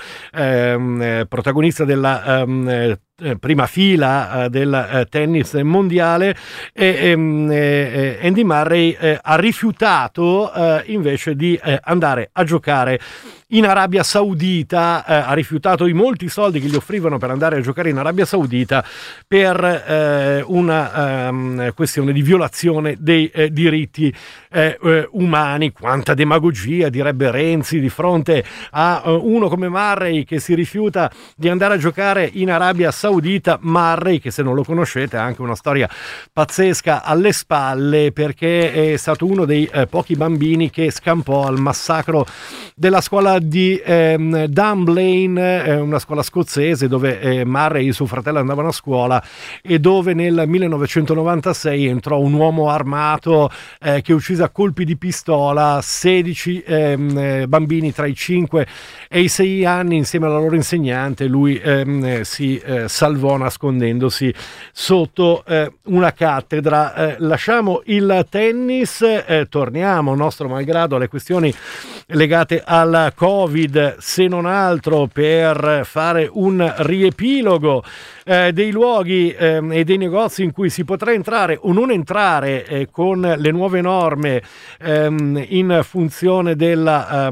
ehm, protagonista della ehm, prima fila uh, del uh, tennis mondiale, e um, eh, Andy Murray eh, ha rifiutato uh, invece di eh, andare a giocare in Arabia Saudita, eh, ha rifiutato i molti soldi che gli offrivano per andare a giocare in Arabia Saudita per eh, una um, questione di violazione dei eh, diritti eh, eh, umani. Quanta demagogia, direbbe Renzi, di fronte a uh, uno come Murray che si rifiuta di andare a giocare in Arabia Saudita. Murray, che se non lo conoscete ha anche una storia pazzesca alle spalle, perché è stato uno dei eh, pochi bambini che scampò al massacro della scuola di ehm, Dunblane, eh, una scuola scozzese dove eh, Murray e suo fratello andavano a scuola, e dove nel millenovecentonovantasei entrò un uomo armato eh, che uccise a colpi di pistola sedici ehm, bambini tra i cinque e i sei anni insieme alla loro insegnante. Lui ehm, si eh, salvò nascondendosi sotto eh, una cattedra. Eh, lasciamo il tennis, eh, torniamo nostro malgrado alle questioni legate al Covid, se non altro per fare un riepilogo eh, dei luoghi eh, e dei negozi in cui si potrà entrare o non entrare eh, con le nuove norme ehm, in funzione della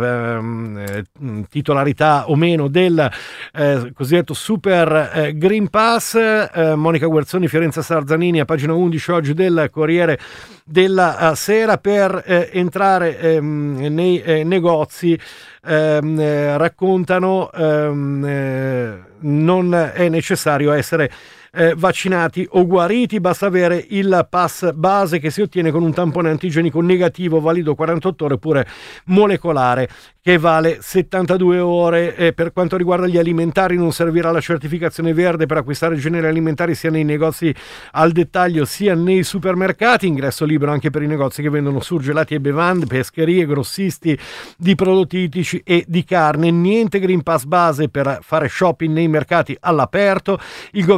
ehm, eh, titolarità o meno del eh, cosiddetto Super eh, Green Pass. eh, Monica Guerzoni, Fiorenza Sarzanini a pagina undici oggi del Corriere della Sera, per eh, entrare ehm, nei eh, negozi. Ehm, eh, raccontano ehm, eh, non è necessario essere eh, vaccinati o guariti, basta avere il pass base che si ottiene con un tampone antigenico negativo valido quarantotto ore oppure molecolare che vale settantadue ore. E per quanto riguarda gli alimentari non servirà la certificazione verde per acquistare generi alimentari sia nei negozi al dettaglio sia nei supermercati. Ingresso libero anche per i negozi che vendono surgelati e bevande, pescherie, grossisti di prodotti ittici e di carne. Niente Green Pass base per fare shopping nei mercati all'aperto. Il governo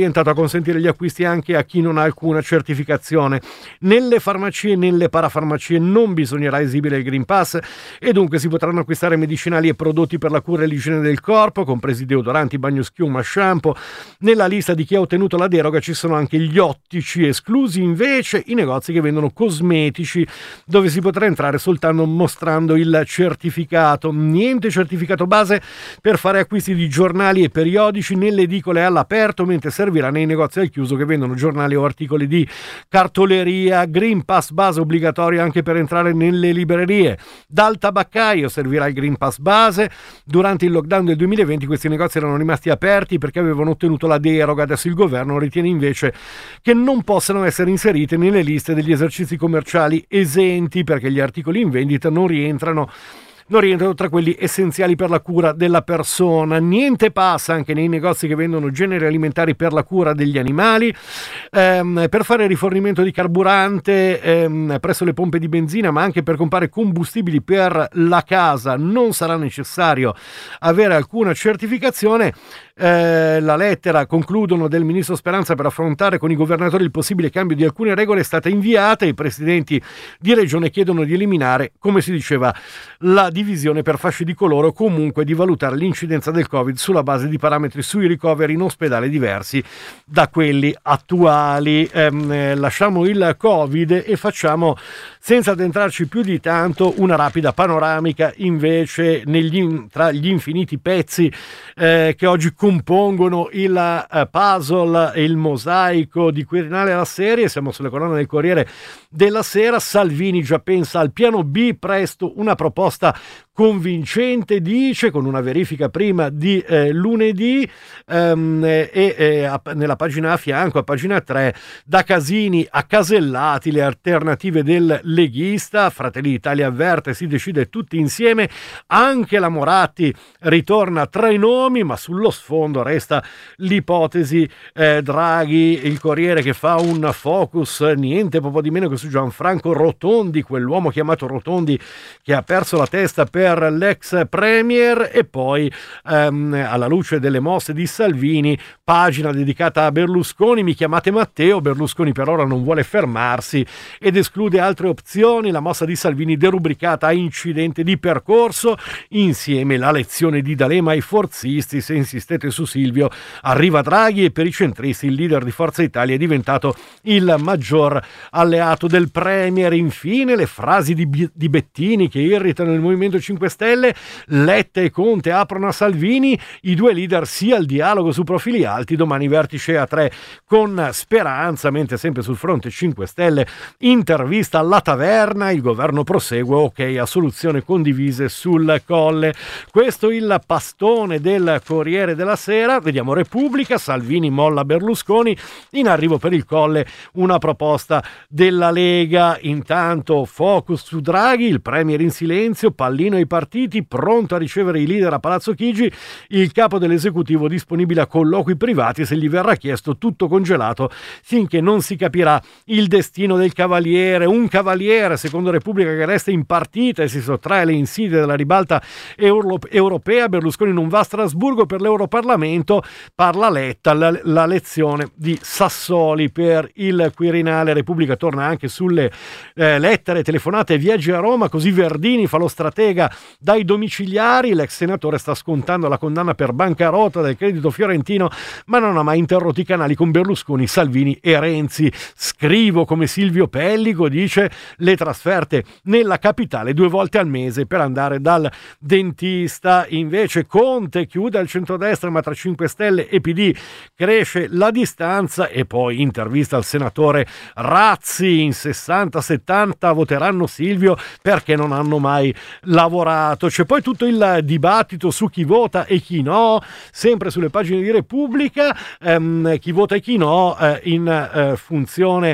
orientato a consentire gli acquisti anche a chi non ha alcuna certificazione. Nelle farmacie e nelle parafarmacie non bisognerà esibire il Green Pass e dunque si potranno acquistare medicinali e prodotti per la cura e l'igiene del corpo, compresi deodoranti, bagnoschiuma, shampoo. Nella lista di chi ha ottenuto la deroga ci sono anche gli ottici, esclusi invece i negozi che vendono cosmetici, dove si potrà entrare soltanto mostrando il certificato. Niente certificato base per fare acquisti di giornali e periodici nelle edicole all'aperto, mentre servirà nei negozi al chiuso che vendono giornali o articoli di cartoleria. Green Pass base obbligatorio anche per entrare nelle librerie. Dal tabaccaio servirà il Green Pass base. Durante il lockdown del duemilaventi questi negozi erano rimasti aperti perché avevano ottenuto la deroga. Adesso il governo ritiene invece che non possano essere inserite nelle liste degli esercizi commerciali esenti, perché gli articoli in vendita non rientrano non rientrano tra quelli essenziali per la cura della persona. Niente passa anche nei negozi che vendono generi alimentari per la cura degli animali. Ehm, per fare rifornimento di carburante ehm, presso le pompe di benzina, ma anche per comprare combustibili per la casa, non sarà necessario avere alcuna certificazione. Eh, la lettera, concludono, del ministro Speranza per affrontare con i governatori il possibile cambio di alcune regole è stata inviata. I presidenti di regione chiedono di eliminare, come si diceva, la divisione per fasce di colore o comunque di valutare l'incidenza del Covid sulla base di parametri sui ricoveri in ospedale diversi da quelli attuali. Eh, lasciamo il Covid e facciamo, senza addentrarci più di tanto, una rapida panoramica invece negli, tra gli infiniti pezzi eh, che oggi compongono il uh, puzzle e il mosaico di Quirinale alla serie. Siamo sulle colonne del Corriere della Sera. Salvini già pensa al piano B, presto una proposta convincente, dice, con una verifica prima di eh, lunedì. Um, e eh, a, nella pagina a fianco, a pagina tre, da Casini a Casellati, le alternative del leghista. Fratelli d'Italia avverte, si decide tutti insieme. Anche la Moratti ritorna tra i nomi, ma sullo sfondo resta l'ipotesi eh, Draghi. Il Corriere che fa un focus niente poco di meno che su Gianfranco Rotondi, quell'uomo chiamato Rotondi che ha perso la testa per l'ex premier. E poi ehm, alla luce delle mosse di Salvini, pagina dedicata a Berlusconi. Mi chiamate Matteo, Berlusconi per ora non vuole fermarsi ed esclude altre opzioni. La mossa di Salvini derubricata a incidente di percorso. Insieme la lezione di D'Alema ai forzisti: se insistete su Silvio arriva Draghi. E per i centristi il leader di Forza Italia è diventato il maggior alleato del premier. Infine le frasi di, B- di Bettini che irritano il Movimento cinque Stelle. Letta e Conte aprono a Salvini, i due leader sia al dialogo su profili alti. Domani vertice a tre con Speranza, mentre sempre sul fronte cinque Stelle intervista alla taverna, il governo prosegue, ok a soluzioni condivise sul Colle. Questo il pastone del Corriere della Sera. Vediamo Repubblica: Salvini molla Berlusconi, in arrivo per il Colle una proposta della Lega. Intanto focus su Draghi, il premier in silenzio, pallino ai partiti, pronto a ricevere i leader a Palazzo Chigi, il capo dell'esecutivo disponibile a colloqui privati se gli verrà chiesto, tutto congelato finché non si capirà il destino del cavaliere. Un cavaliere, secondo Repubblica, che resta in partita e si sottrae alle insidie della ribalta euro- europea. Berlusconi non va a Strasburgo per l'Europarlamento, parla Letta, la, la lezione di Sassoli per il Quirinale. Repubblica torna anche sulle eh, lettere, telefonate e viaggi a Roma, così Verdini fa lo stratega dai domiciliari. L'ex senatore sta scontando la condanna per bancarotta del credito fiorentino, ma non ha mai interrotto i canali con Berlusconi, Salvini e Renzi. Scrivo come Silvio Pellico, dice, le trasferte nella capitale due volte al mese per andare dal dentista. Invece Conte chiude al centrodestra, ma tra cinque Stelle e P D cresce la distanza. E poi intervista al senatore Razzi: in sessanta settanta voteranno Silvio perché non hanno mai lavorato. C'è poi tutto il dibattito su chi vota e chi no, sempre sulle pagine di Repubblica. Ehm, chi vota e chi no eh, in eh, funzione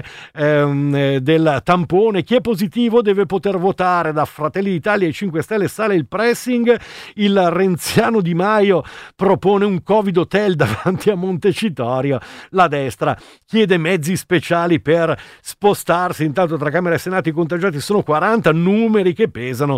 ehm, del tampone. Chi è positivo deve poter votare. Da Fratelli d'Italia e cinque Stelle sale il pressing. Il renziano Di Maio propone un Covid hotel davanti a Montecitorio. La destra chiede mezzi speciali per spostarsi. Intanto tra Camera e Senato i contagiati sono quaranta, numeri che pesano su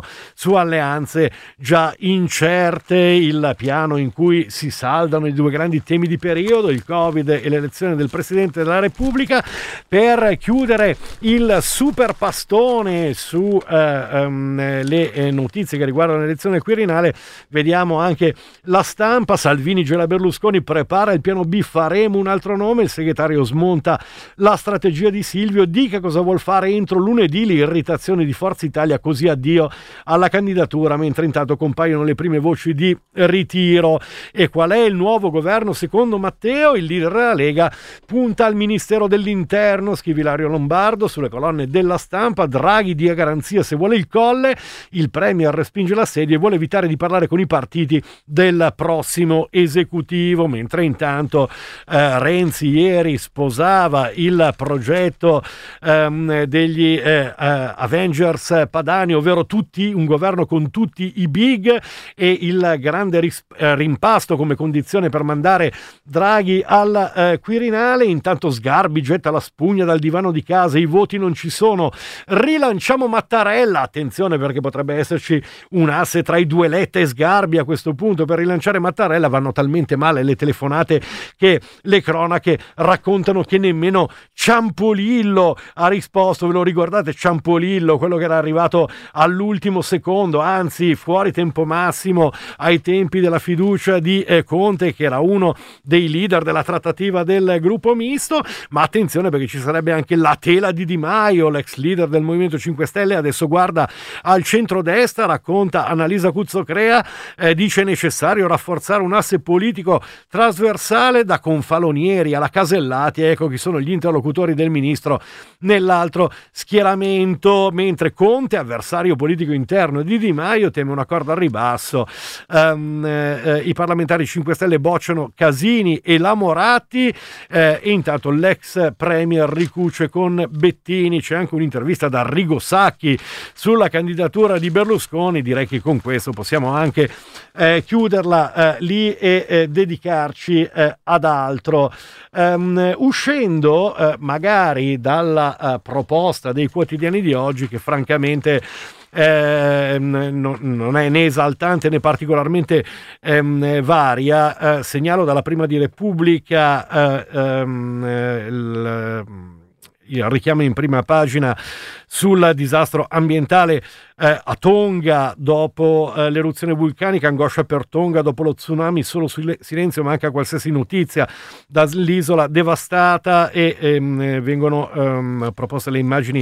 su alleanze già incerte, il piano in cui si saldano i due grandi temi di periodo, il Covid e l'elezione del Presidente della Repubblica. Per chiudere il super pastone su eh, um, le eh, notizie che riguardano l'elezione del Quirinale, vediamo anche La Stampa. Salvini gela Berlusconi, prepara il piano B, faremo un altro nome, il segretario smonta la strategia di Silvio, dica cosa vuol fare entro lunedì, l'irritazione di Forza Italia, così addio alla candidatura, mentre intanto compaiono le prime voci di ritiro. E qual è il nuovo governo secondo Matteo? Il leader della Lega punta al Ministero dell'Interno, scrive Ilario Lombardo sulle colonne della Stampa. Draghi dia garanzia se vuole il Colle, il Premier respinge l'assedio e vuole evitare di parlare con i partiti del prossimo esecutivo, mentre intanto eh, Renzi ieri sposava il progetto ehm, degli eh, eh, Avengers padani, ovvero tutti, un governo con tutti i big, e il grande ris- eh, rimpasto come condizione per mandare Draghi al eh, Quirinale. Intanto Sgarbi getta la spugna dal divano di casa, i voti non ci sono, rilanciamo Mattarella, attenzione perché potrebbe esserci un asse tra i due Letta e Sgarbi a questo punto per rilanciare Mattarella. Vanno talmente male le telefonate che le cronache raccontano che nemmeno Ciampolillo ha risposto. Ve lo ricordate Ciampolillo, quello che era arrivato all'ultimo secondo, anzi fuori tempo massimo ai tempi della fiducia di eh, Conte, che era uno dei leader della trattativa del gruppo misto. Ma attenzione perché ci sarebbe anche la tela di Di Maio, l'ex leader del Movimento cinque Stelle, adesso guarda al centrodestra, racconta Annalisa Cuzzocrea, eh, dice necessario rafforzare un asse politico trasversale da Confalonieri alla Casellati, ecco chi sono gli interlocutori del ministro nell'altro schieramento, mentre Conte, avversario politico interno di Di Maio, teme un accordo al ribasso. Um, eh, i parlamentari cinque Stelle bocciano Casini e la Moratti, eh, e intanto l'ex premier ricuce con Bettini. C'è anche un'intervista da Arrigo Sacchi sulla candidatura di Berlusconi. Direi che con questo possiamo anche eh, chiuderla eh, lì e eh, dedicarci eh, ad altro. Um, uscendo eh, magari dalla uh, proposta dei quotidiani di oggi, che francamente Eh, no, non è né esaltante né particolarmente ehm, varia, eh, segnalo dalla Prima di Repubblica eh, ehm, eh, il, il richiamo in prima pagina sul disastro ambientale eh, a Tonga dopo eh, l'eruzione vulcanica, angoscia per Tonga dopo lo tsunami, solo silenzio, manca qualsiasi notizia dall'isola devastata, e ehm, vengono ehm, proposte le immagini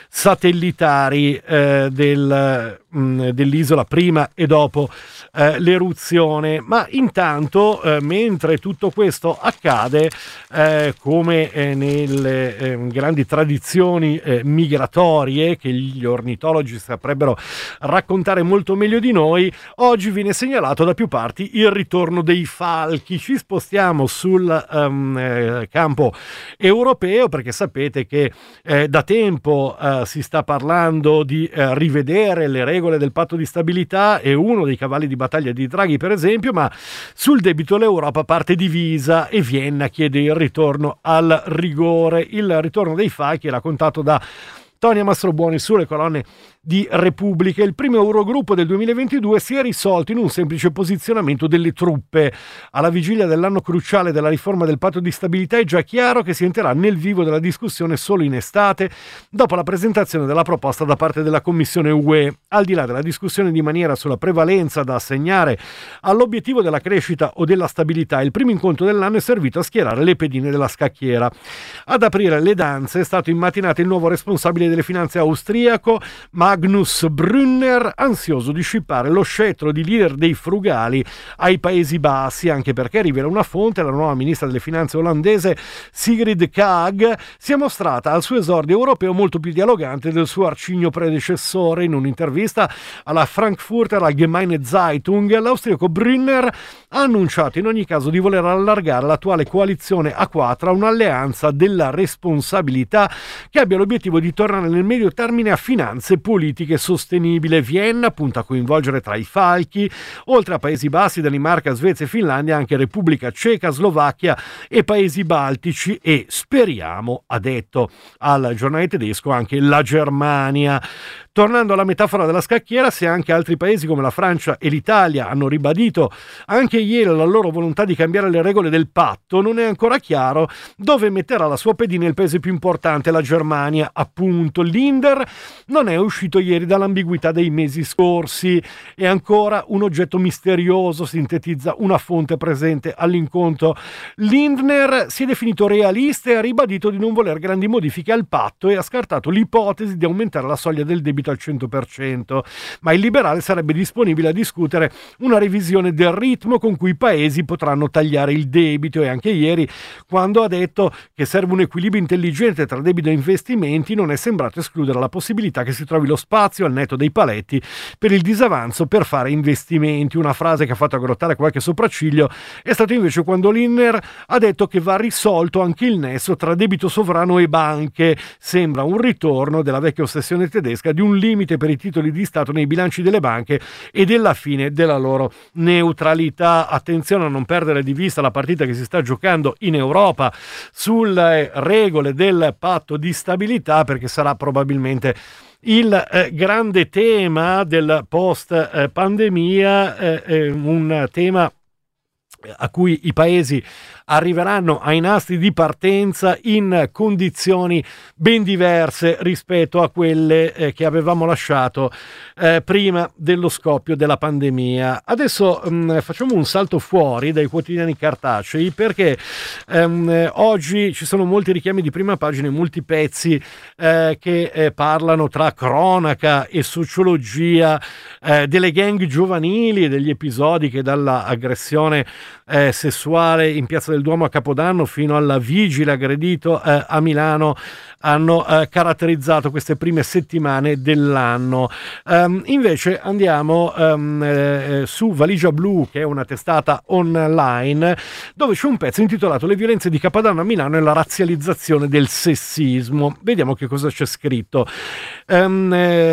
satellitari eh, del, mh, dell'isola prima e dopo eh, l'eruzione. Ma intanto eh, mentre tutto questo accade, eh, come eh, nelle eh, grandi tradizioni eh, migratorie che gli ornitologi saprebbero raccontare molto meglio di noi, oggi viene segnalato da più parti il ritorno dei falchi. Ci spostiamo sul um, eh, campo europeo, perché sapete che eh, da tempo eh, si sta parlando di eh, rivedere le regole del patto di stabilità, e uno dei cavalli di battaglia di Draghi per esempio, ma sul debito l'Europa parte divisa e Vienna chiede il ritorno al rigore. Il ritorno dei falchi raccontato da Tonia Mastrobuoni sulle colonne di Repubblica. Il primo Eurogruppo del duemilaventidue si è risolto in un semplice posizionamento delle truppe. Alla vigilia dell'anno cruciale della riforma del patto di stabilità è già chiaro che si entrerà nel vivo della discussione solo in estate, dopo la presentazione della proposta da parte della Commissione U E. Al di là della discussione di maniera sulla prevalenza da assegnare all'obiettivo della crescita o della stabilità, il primo incontro dell'anno è servito a schierare le pedine della scacchiera. Ad aprire le danze è stato in mattinata il nuovo responsabile delle finanze austriaco, Magnus Brunner, ansioso di scippare lo scettro di leader dei frugali ai Paesi Bassi, anche perché, rivela una fonte, la nuova ministra delle finanze olandese Sigrid Kaag si è mostrata al suo esordio europeo molto più dialogante del suo arcigno predecessore. In un'intervista alla Frankfurter Allgemeine Zeitung, l'austriaco Brunner ha annunciato in ogni caso di voler allargare l'attuale coalizione A quattro a un'alleanza della responsabilità che abbia l'obiettivo di tornare nel medio termine a finanze politiche sostenibili. Vienna punta a coinvolgere tra i falchi, oltre a Paesi Bassi, Danimarca, Svezia e Finlandia, anche Repubblica Ceca, Slovacchia e Paesi Baltici, e speriamo, ha detto al giornale tedesco, anche la Germania. Tornando alla metafora della scacchiera, se anche altri paesi come la Francia e l'Italia hanno ribadito anche ieri la loro volontà di cambiare le regole del patto, non è ancora chiaro dove metterà la sua pedina il paese più importante, la Germania, appunto. L'Inder non è uscito ieri dall'ambiguità dei mesi scorsi, è ancora un oggetto misterioso, sintetizza una fonte presente all'incontro. Lindner si è definito realista e ha ribadito di non voler grandi modifiche al patto e ha scartato l'ipotesi di aumentare la soglia del debito al cento per cento, ma il liberale sarebbe disponibile a discutere una revisione del ritmo con cui i paesi potranno tagliare il debito, e anche ieri, quando ha detto che serve un equilibrio intelligente tra debito e investimenti, non è sembrato escludere la possibilità che si trovi lo spazio al netto dei paletti per il disavanzo per fare investimenti. Una frase che ha fatto aggrottare qualche sopracciglio è stato invece quando Lindner ha detto che va risolto anche il nesso tra debito sovrano e banche. Sembra un ritorno della vecchia ossessione tedesca di un limite per i titoli di Stato nei bilanci delle banche e della fine della loro neutralità. Attenzione a non perdere di vista la partita che si sta giocando in Europa sulle regole del patto di stabilità, perché sarà probabilmente il eh, grande tema del post eh, pandemia, eh, eh, un tema a cui i paesi arriveranno ai nastri di partenza in condizioni ben diverse rispetto a quelle eh, che avevamo lasciato eh, prima dello scoppio della pandemia. Adesso mh, facciamo un salto fuori dai quotidiani cartacei, perché ehm, oggi ci sono molti richiami di prima pagina e molti pezzi eh, che eh, parlano tra cronaca e sociologia eh, delle gang giovanili e degli episodi che dalla aggressione eh, sessuale in Piazza del Duomo a Capodanno fino alla vigile aggredito eh, a Milano hanno eh, caratterizzato queste prime settimane dell'anno. Um, invece andiamo um, eh, su Valigia Blu, che è una testata online, dove c'è un pezzo intitolato Le violenze di Capodanno a Milano e la razzializzazione del sessismo. Vediamo che cosa c'è scritto. Um,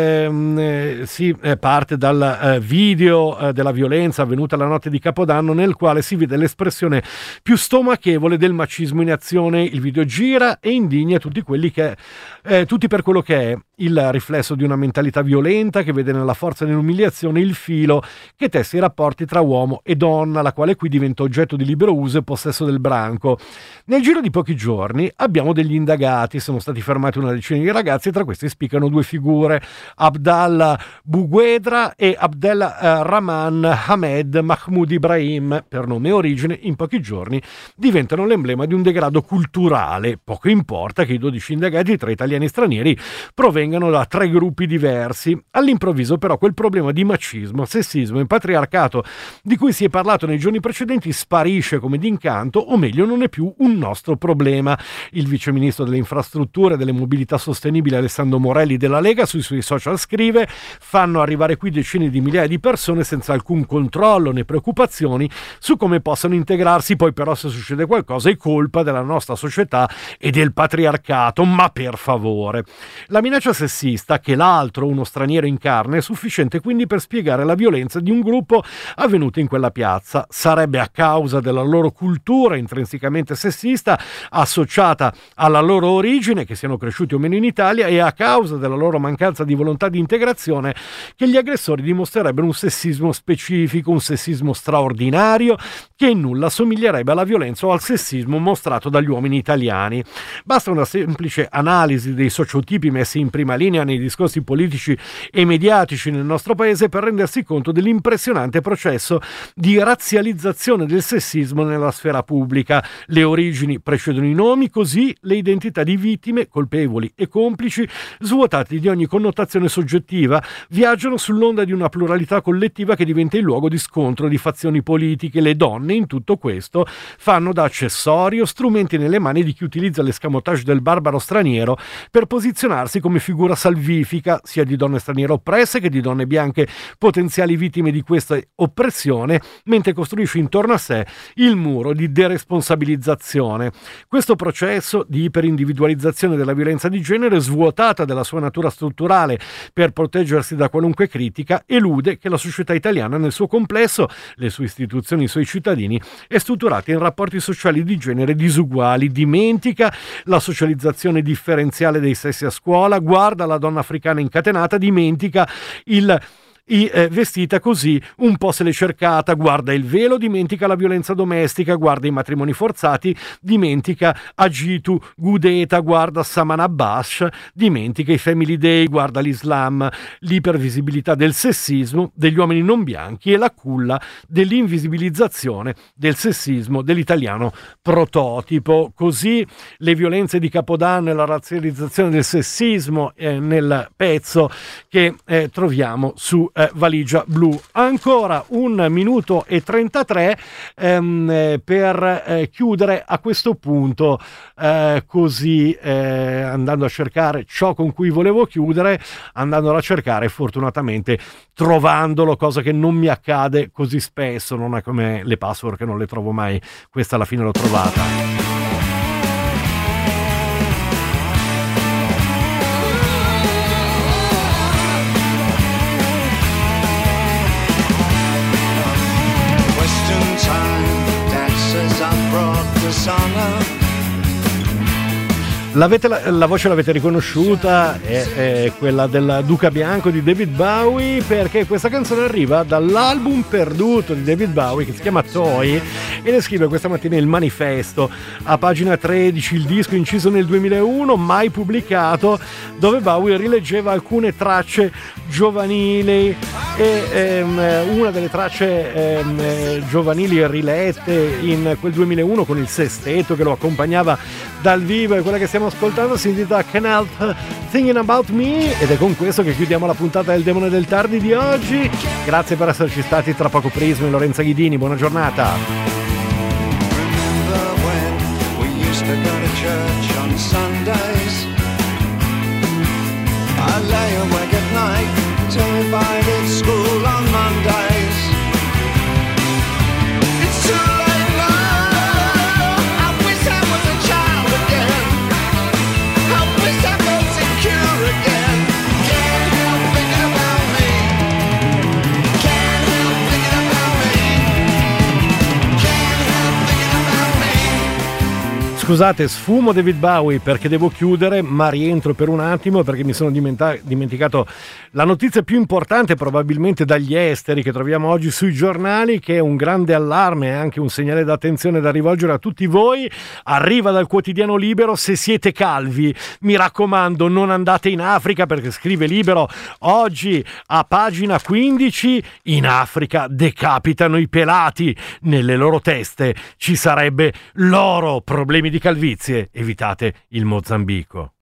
eh, si eh, parte dal eh, video eh, della violenza avvenuta la notte di Capodanno, nel quale si vede l'espressione più stomachevole del macismo in azione. Il video gira e indigna tutti quelli che eh, tutti per quello che è il riflesso di una mentalità violenta che vede nella forza e nell'umiliazione il filo che testa i rapporti tra uomo e donna, la quale qui diventa oggetto di libero uso e possesso del branco. Nel giro di pochi giorni abbiamo degli indagati, sono stati fermati una decina di ragazzi e tra questi spiccano due figure, Abdallah Bouguedra e Abdel Rahman Hamed Mahmoud Ibrahim, per nome e origine, in pochi giorni diventano l'emblema di un degrado culturale. Poco importa che i dodici indagati, tra italiani e stranieri, provengano da tre gruppi diversi. All'improvviso però quel problema di macismo, sessismo e patriarcato di cui si è parlato nei giorni precedenti sparisce come d'incanto, o meglio non è più un nostro problema. Il viceministro delle infrastrutture e delle mobilità sostenibili Alessandro Morelli della Lega sui suoi social scrive: fanno arrivare qui decine di migliaia di persone senza alcun controllo né preoccupazioni su come possano integrarsi, poi però se succede qualcosa è colpa della nostra società e del patriarcato. Ma per favore, la minaccia sessista che l'altro, uno straniero, incarna è sufficiente quindi per spiegare la violenza di un gruppo avvenuta in quella piazza. Sarebbe a causa della loro cultura intrinsecamente sessista associata alla loro origine, che siano cresciuti o meno in Italia, e a causa della loro mancanza di volontà di integrazione che gli aggressori dimostrerebbero un sessismo specifico, un sessismo straordinario che in nulla somiglierebbe alla violenza o al sessismo mostrato dagli uomini italiani. Basta una semplice analisi dei sociotipi messi in prima linea nei discorsi politici e mediatici nel nostro paese per rendersi conto dell'impressionante processo di razzializzazione del sessismo nella sfera pubblica. Le origini precedono i nomi, così le identità di vittime, colpevoli e complici, svuotati di ogni connotazione soggettiva, viaggiano sull'onda di una pluralità collettiva che diventa il luogo di scontro di fazioni politiche. Le donne in tutto questo fanno da accessorio, strumenti nelle mani di chi utilizza l'escamotage del barbaro straniero per posizionarsi come figura salvifica sia di donne straniere oppresse che di donne bianche potenziali vittime di questa oppressione, mentre costruisce intorno a sé il muro di deresponsabilizzazione. Questo processo di iperindividualizzazione della violenza di genere, svuotata della sua natura strutturale per proteggersi da qualunque critica, elude che la società italiana nel suo complesso, le sue istituzioni, i suoi cittadini è strutturata in rapporti sociali di genere disuguali, dimentica la socializzazione differenziale dei sessi a scuola, guarda la donna africana incatenata, dimentica il I, eh, vestita così, un po' se l'è cercata, guarda il velo, dimentica la violenza domestica, guarda i matrimoni forzati, dimentica Agitu Gudeta, guarda Saman Abbas, dimentica i Family Day, guarda l'Islam, l'ipervisibilità del sessismo degli uomini non bianchi e la culla dell'invisibilizzazione del sessismo dell'italiano prototipo. Così le violenze di Capodanno e la razzializzazione del sessismo eh, nel pezzo che eh, troviamo su Eh, Valigia Blu. Ancora un minuto e trentatré ehm, eh, per eh, chiudere a questo punto, eh, così eh, andando a cercare ciò con cui volevo chiudere, andando a cercare fortunatamente trovandolo, cosa che non mi accade così spesso, non è come le password che non le trovo mai, questa alla fine l'ho trovata. L'avete, la, la voce l'avete riconosciuta, è, è quella del Duca Bianco di David Bowie, perché questa canzone arriva dall'album perduto di David Bowie che si chiama Toy e ne scrive questa mattina il manifesto a pagina tredici, il disco inciso nel duemilauno, mai pubblicato, dove Bowie rileggeva alcune tracce giovanili e ehm, una delle tracce ehm, giovanili rilette in quel duemilauno con il sestetto che lo accompagnava dal vivo, e quella che stiamo ascoltando si intitola Can't Help Thinking About Me, ed è con questo che chiudiamo la puntata del Demone del Tardi di oggi. Grazie per esserci stati. Tra poco Prisma e Lorenza Ghidini, buona giornata.
Remember when we used to go to church on Sundays? I lay awake at night terrified at school on Mondays. It's too late now. I wish I was a child again. I wish I felt secure again. Can't help thinking about me. Can't help thinking about me. Can't help thinking about me.
Scusate, sfumo David Bowie perché devo chiudere, ma rientro per un attimo perché mi sono dimenta- dimenticato la notizia più importante probabilmente dagli esteri che troviamo oggi sui giornali, che è un grande allarme e anche un segnale d'attenzione da rivolgere a tutti voi. Arriva dal quotidiano Libero: se siete calvi, mi raccomando, non andate in Africa, perché scrive Libero oggi a pagina quindici: in Africa decapitano i pelati, nelle loro teste ci sarebbe l'oro, problemi di calvizie, evitate il Mozambico.